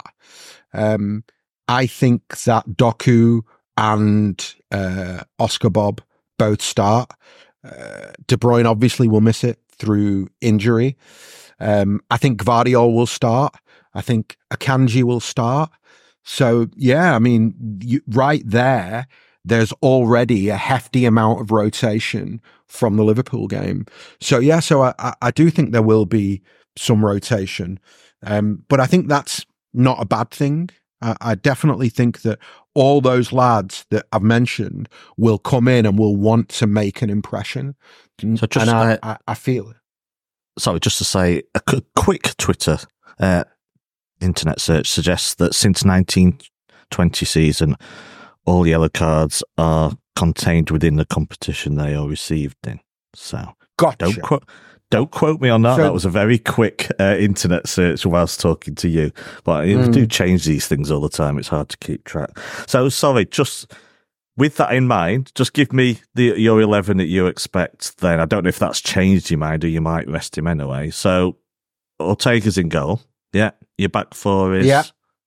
B: Um, I think that Doku and uh, Oscar Bob both start. Uh, De Bruyne obviously will miss it through injury. Um, I think Gvardiol will start. I think Akanji will start. So, yeah, I mean, you, right there, there's already a hefty amount of rotation from the Liverpool game. So, yeah, so I, I do think there will be some rotation. Um, but I think that's not a bad thing. I, I definitely think that all those lads that I've mentioned will come in and will want to make an impression.
A: So just,
B: and I,
A: uh,
B: I, I feel it.
A: Sorry, just to say, a qu- quick Twitter uh, internet search suggests that since nineteen twenty season, all yellow cards are contained within the competition they are received in. So
B: Gotcha.
A: don't quote, don't quote me on that.
B: So,
A: that was a very quick uh, internet search whilst talking to you. But you mm. do change these things all the time. It's hard to keep track. So sorry, just with that in mind, just give me the your eleven that you expect then. I don't know if that's changed your mind or you might rest him anyway. So Ortega's in goal. Yeah. Your back four is...
B: Yeah.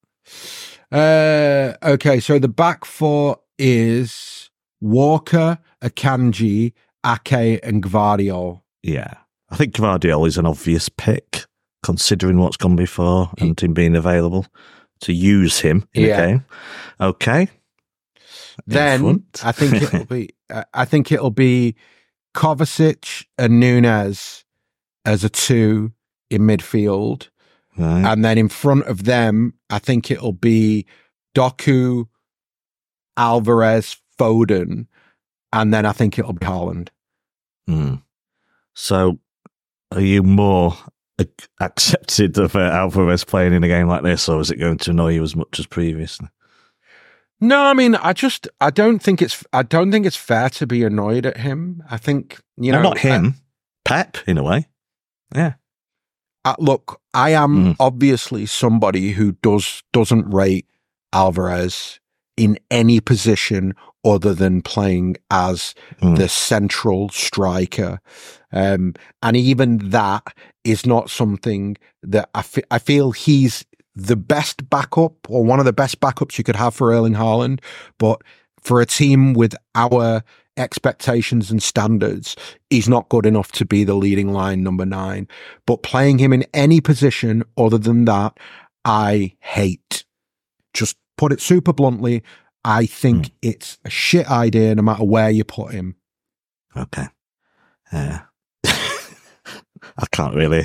B: Uh, okay, so the back four is Walker, Akanji, Ake, and Gvardiol.
A: Yeah. I think Gvardiol is an obvious pick, considering what's gone before and him being available to use him in
B: yeah.
A: the game. Okay.
B: Then I think it'll be uh, I think it'll be Kovacic and Nunez as a two in midfield.
A: Right.
B: And then in front of them, I think it'll be Doku, Alvarez, Foden, and then I think it'll be Haaland.
A: Mm. So, are you more accepted of uh, Alvarez playing in a game like this, or is it going to annoy you as much as previously?
B: No, I mean, I just, I don't think it's, I don't think it's fair to be annoyed at him. I think, you
A: no,
B: know,
A: not him,
B: I,
A: Pep, in a way. Yeah.
B: Uh, look, I am
A: mm.
B: obviously somebody who does doesn't rate Alvarez in any position other than playing as mm. the central striker, um, and even that is not something that I, f- I feel he's the best backup or one of the best backups you could have for Erling Haaland, but for a team with our expectations and standards, he's not good enough to be the leading line number nine. But playing him in any position other than that, I hate. Just put it super bluntly, I think mm. it's a shit idea no matter where you put him.
A: Okay. Yeah. I can't really...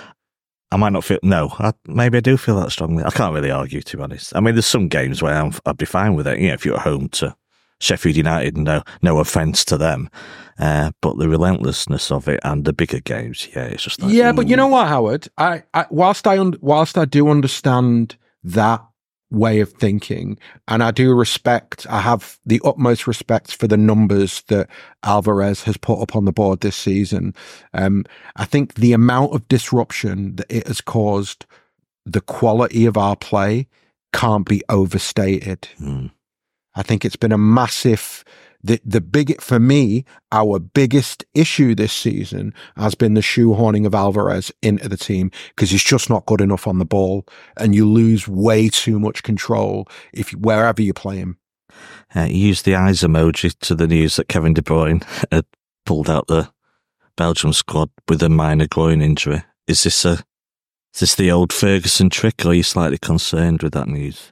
A: I might not feel... No, I, maybe I do feel that strongly. I can't really argue, to be honest. I mean, there's some games where I'm, I'd be fine with it. You know, if you're at home to Sheffield United, no no offence to them, uh, but the relentlessness of it and the bigger games, yeah, it's just like...
B: Yeah,
A: ooh.
B: but you know what, Howard? I, I whilst I un- whilst I do understand that way of thinking, and I do respect, I have the utmost respect for the numbers that Alvarez has put up on the board this season. Um, I think the amount of disruption that it has caused, the quality of our play can't be overstated.
A: Mm.
B: I think it's been a massive, the, the big, for me, our biggest issue this season has been the shoehorning of Alvarez into the team because he's just not good enough on the ball and you lose way too much control if wherever you play him.
A: Uh, you used the eyes emoji to the news that Kevin De Bruyne had pulled out the Belgium squad with a minor groin injury. Is this a, is this the old Ferguson trick or are you slightly concerned with that news?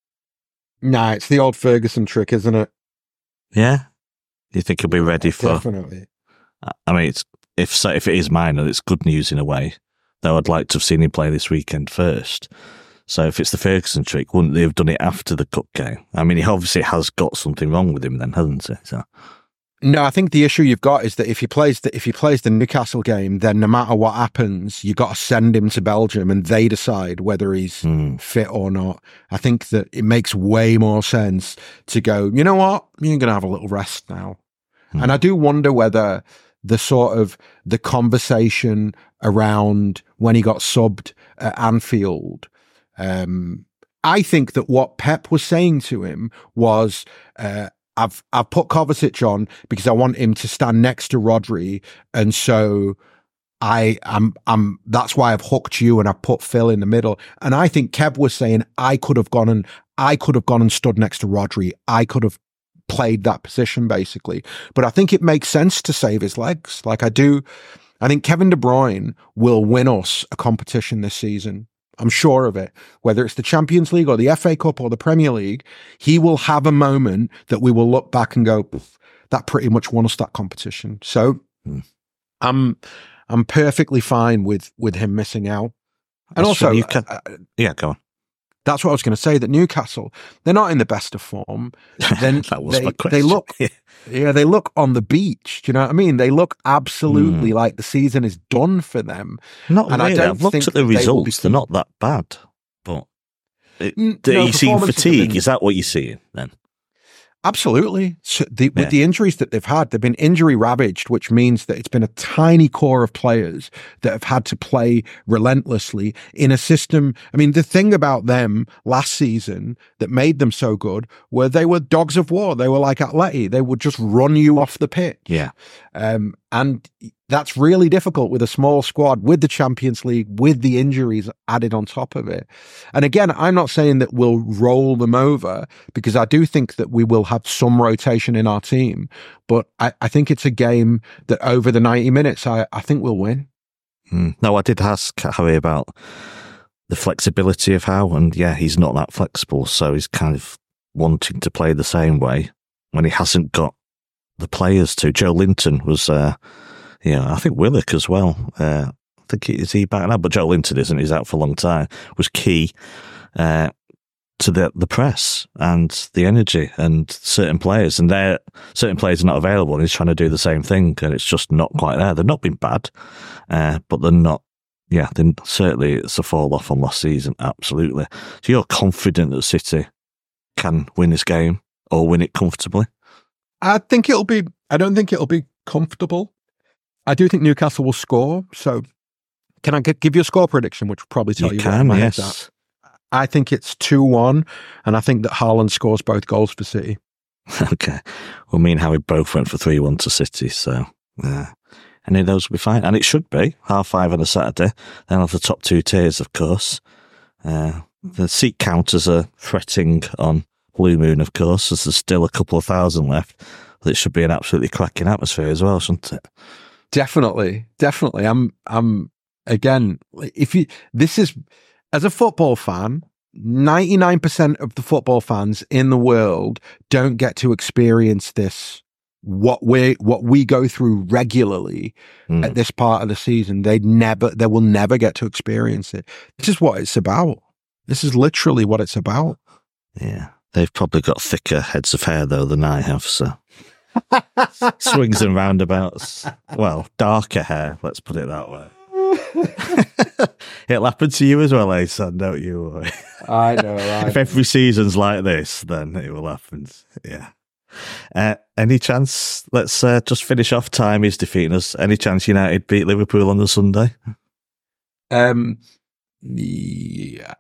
B: Nah, it's the old Ferguson trick, isn't it?
A: Yeah? Do you think he'll be ready for...
B: Definitely.
A: I mean, it's, if so, if it is minor, it's good news in a way, though I'd like to have seen him play this weekend first. So if it's the Ferguson trick, wouldn't they have done it after the cup game? I mean, he obviously has got something wrong with him then, hasn't he? So...
B: No, I think the issue you've got is that if he plays the if he plays the Newcastle game, then no matter what happens, you got to send him to Belgium, and they decide whether he's
A: mm.
B: fit or not. I think that it makes way more sense to go, you know what, you're going to have a little rest now. Mm. And I do wonder whether the sort of the conversation around when he got subbed at Anfield. Um, I think that what Pep was saying to him was. Uh, I've I've put Kovacic on because I want him to stand next to Rodri, and so I am I'm that's why I've hooked you and I've put Phil in the middle. And I think Kev was saying I could have gone and I could have gone and stood next to Rodri. I could have played that position basically. But I think it makes sense to save his legs. Like I do, I think Kevin De Bruyne will win us a competition this season. I'm sure of it. Whether it's the Champions League or the F A Cup or the Premier League, he will have a moment that we will look back and go, that pretty much won us that competition. So hmm. I'm I'm perfectly fine with with him missing out. And
A: That's
B: also,
A: can, uh, yeah, go on.
B: That's what I was going to say. That Newcastle, they're not in the best of form. Then
A: that was
B: they,
A: my question.
B: They look, yeah, they look on the beach. Do you know what I mean? They look absolutely mm. like the season is done for them.
A: Not
B: and
A: really.
B: I don't
A: I've looked
B: think
A: at the
B: they
A: results.
B: be...
A: They're not that bad. But it,
B: no,
A: are you seeing fatigue?
B: Been...
A: Is that what you're seeing then?
B: Absolutely. So the,
A: yeah.
B: With the injuries that they've had, they've been injury ravaged, which means that it's been a tiny core of players that have had to play relentlessly in a system. I mean, the thing about them last season that made them so good were they were dogs of war. They were like Atleti. They would just run you off the pitch.
A: Yeah.
B: Um, and that's really difficult with a small squad, with the Champions League, with the injuries added on top of it. And again, I'm not saying that we'll roll them over, because I do think that we will have some rotation in our team. But I, I think it's a game that over the ninety minutes, I, I think we'll win.
A: Mm. No, I did ask Harry about the flexibility of Howe, and yeah, he's not that flexible. So he's kind of wanting to play the same way when he hasn't got the players to. Joe Linton was... Uh, Yeah, I think Willock as well. Uh, I think he, is he back now? But Joe Linton isn't. He's out for a long time. Was key uh, to the the press and the energy and certain players. And they're, certain players are not available, and he's trying to do the same thing, and it's just not quite there. They've not been bad, uh, but they're not. Yeah, then certainly it's a fall off from last season. Absolutely. So you're confident that City can win this game or win it comfortably?
B: I think it'll be. I don't think it'll be comfortable. I do think Newcastle will score. So can I get, give you a score prediction, which will probably tell you,
A: you can,
B: what
A: yes.
B: At? I think it's two one, and I think that Haaland scores both goals for City.
A: Okay. Well, me and Howie both went for three one to City, so yeah. Any of those will be fine. And it should be half five on a Saturday. Then have the top two tiers, of course. Uh, the seat counters are fretting on Blue Moon, of course, as there's still a couple of thousand left. It should be an absolutely cracking atmosphere as well, shouldn't it?
B: Definitely, definitely. I'm, I'm again. If you, this is as a football fan, ninety-nine percent of the football fans in the world don't get to experience this. What we what we go through regularly mm. at this part of the season, they never, they will never get to experience it. This is what it's about. This is literally what it's about.
A: Yeah, they've probably got thicker heads of hair though than I have, so. Swings and roundabouts. Well, darker hair, let's put it that way. It'll happen to you as well, eh, son? Don't you worry.
B: I know, right?
A: If every season's like this, then it will happen. Yeah. Uh, any chance, let's uh, just finish off, time is defeating us. Any chance United beat Liverpool on the Sunday?
B: Um, yeah.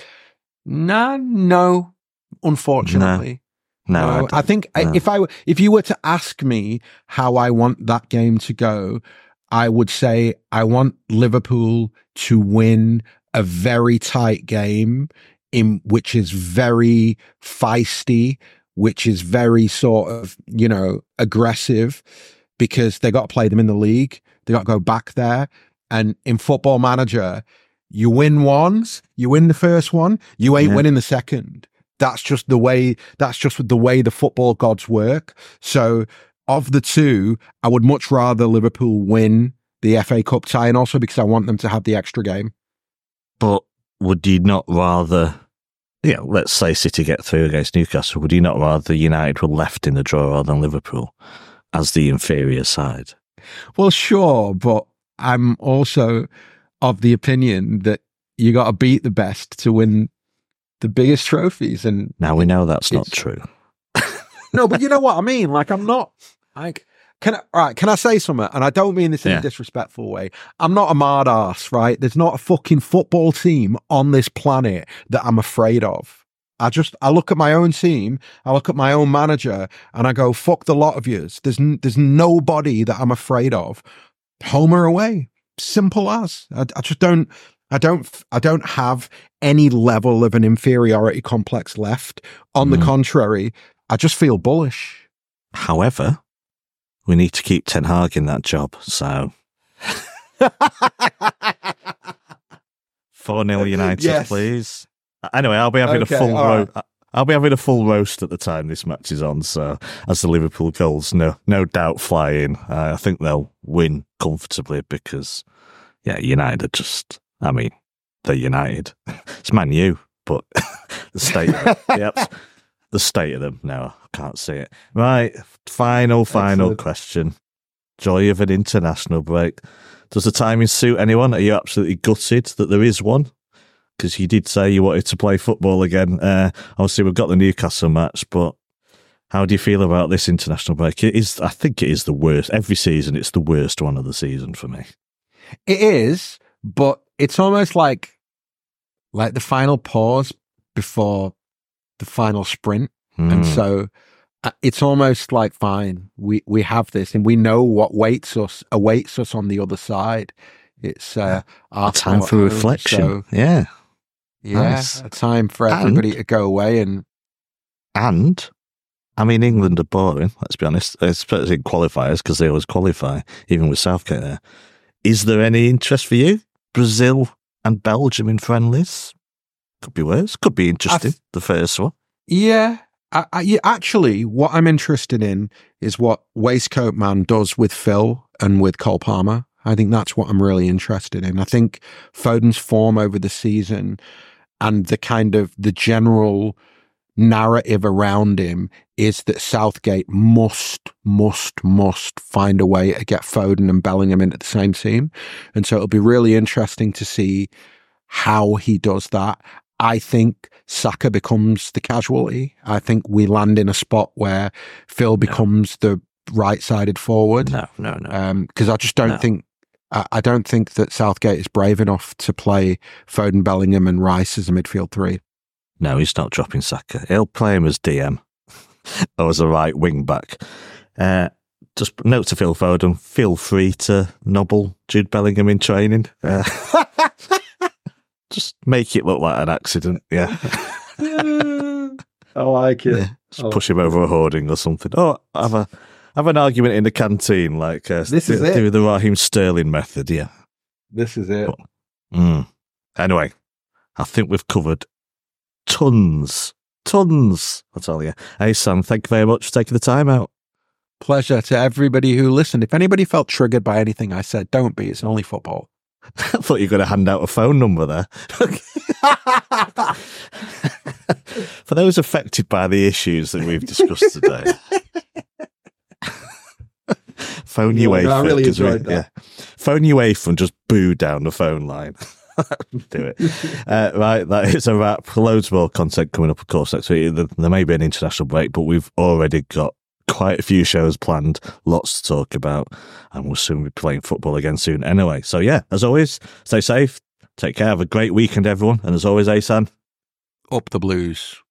B: No, no, unfortunately.
A: No. No,
B: no,
A: I,
B: I think
A: no.
B: if I if you were to ask me how I want that game to go, I would say I want Liverpool to win a very tight game, in which is very feisty, which is very sort of, you know, aggressive, because they got to play them in the league. They got to go back there, and in Football Manager, you win once, you win the first one, you ain't yeah. winning the second. That's just the way, that's just the way the football gods work. So of the two, I would much rather Liverpool win the F A Cup tie, and also because I want them to have the extra game.
A: But would you not rather, yeah, let's say City get through against Newcastle, would you not rather United were left in the draw rather than Liverpool as the inferior side?
B: Well, sure, but I'm also of the opinion that you got to beat the best to win the biggest trophies. And
A: now we know that's not true.
B: No, but you know what I mean? Like, I'm not like, can I, all right, can I say something? And I don't mean this in yeah. a disrespectful way. I'm not a mad ass, right? There's not a fucking football team on this planet that I'm afraid of. I just, I look at my own team, I look at my own manager, and I go, fuck the lot of yous. There's, there's nobody that I'm afraid of. Home or away. Simple as. I, I just don't, I don't, I don't have any level of an inferiority complex left. On mm. the contrary, I just feel bullish.
A: However, we need to keep Ten Hag in that job, so four nil United,
B: Yes.
A: please. Anyway, I'll be having
B: Okay,
A: a full
B: all
A: ro- I'll be having a full roast at the time this match is on. So, as the Liverpool goals, no, no doubt fly in. Uh, I think they'll win comfortably because, yeah, United are just. I mean, they're United. It's Man U, but the state, of them, yep, the state of them. No, I can't see it. Right, final, final
B: Excellent.
A: question. Joy of an international break. Does the timing suit anyone? Are you absolutely gutted that there is one? Because you did say you wanted to play football again. Uh, obviously, we've got the Newcastle match, but how do you feel about this international break? It is, I think it is the worst. Every season, it's the worst one of the season for me.
B: It is, but it's almost like like the final pause before the final sprint.
A: Mm.
B: And so uh, it's almost like, fine, we, we have this and we know what waits us, awaits us on the other side. It's uh,
A: a time for
B: home,
A: reflection.
B: So,
A: yeah.
B: yeah,
A: Nice.
B: a time for everybody
A: And-
B: to go away and
A: And, I mean, England are boring, let's be honest, especially in qualifiers, because they always qualify, even with Southgate there. Is there any interest for you? Brazil and Belgium in friendlies? Could be worse. Could be interesting,
B: th-
A: the first one.
B: yeah. I, I, yeah, actually, what I'm interested in is what Waistcoat Man does with Phil and with Cole Palmer. I think that's what I'm really interested in. I think Foden's form over the season and the kind of the general narrative around him is that Southgate must, must, must find a way to get Foden and Bellingham into the same team. And so it'll be really interesting to see how he does that. I think Saka becomes the casualty. I think we land in a spot where Phil becomes the right-sided forward.
A: No, no, no.
B: Because I just don't
A: No.
B: think I, I don't think that Southgate is brave enough to play Foden, Bellingham, and Rice as a midfield three.
A: No, he's not dropping Saka. He'll play him as D M or as a right wing back. Uh, just note to Phil Foden, feel free to nobble Jude Bellingham in training. Uh, just make it look like an accident, yeah.
B: I like it.
A: Yeah, just push him over a hoarding or something. Oh, have a have an argument in the canteen, like uh,
B: This is
A: do,
B: it.
A: do the Raheem Sterling method, yeah.
B: This is it.
A: Mm. Anyway, I think we've covered tons, tons. I'll tell you. Hey, Sam, thank you very much for taking the time out.
B: Pleasure to everybody who listened. If anybody felt triggered by anything I said, don't be. It's only football.
A: I thought you were going to hand out a phone number there. For those affected by the issues that we've discussed today, phone
B: Yeah,
A: UEFA.
B: no, I really
A: 'cause we-
B: enjoyed that.
A: Yeah. Phone UEFA and just boo down the phone line. Do it. Uh, right, that is a wrap. Loads more content coming up, of course, next week. There there may be an international break, but we've already got quite a few shows planned, lots to talk about, and we'll soon be playing football again soon anyway. So yeah, as always, stay safe, take care, have a great weekend, everyone, and as always, Asan,
B: Up the Blues.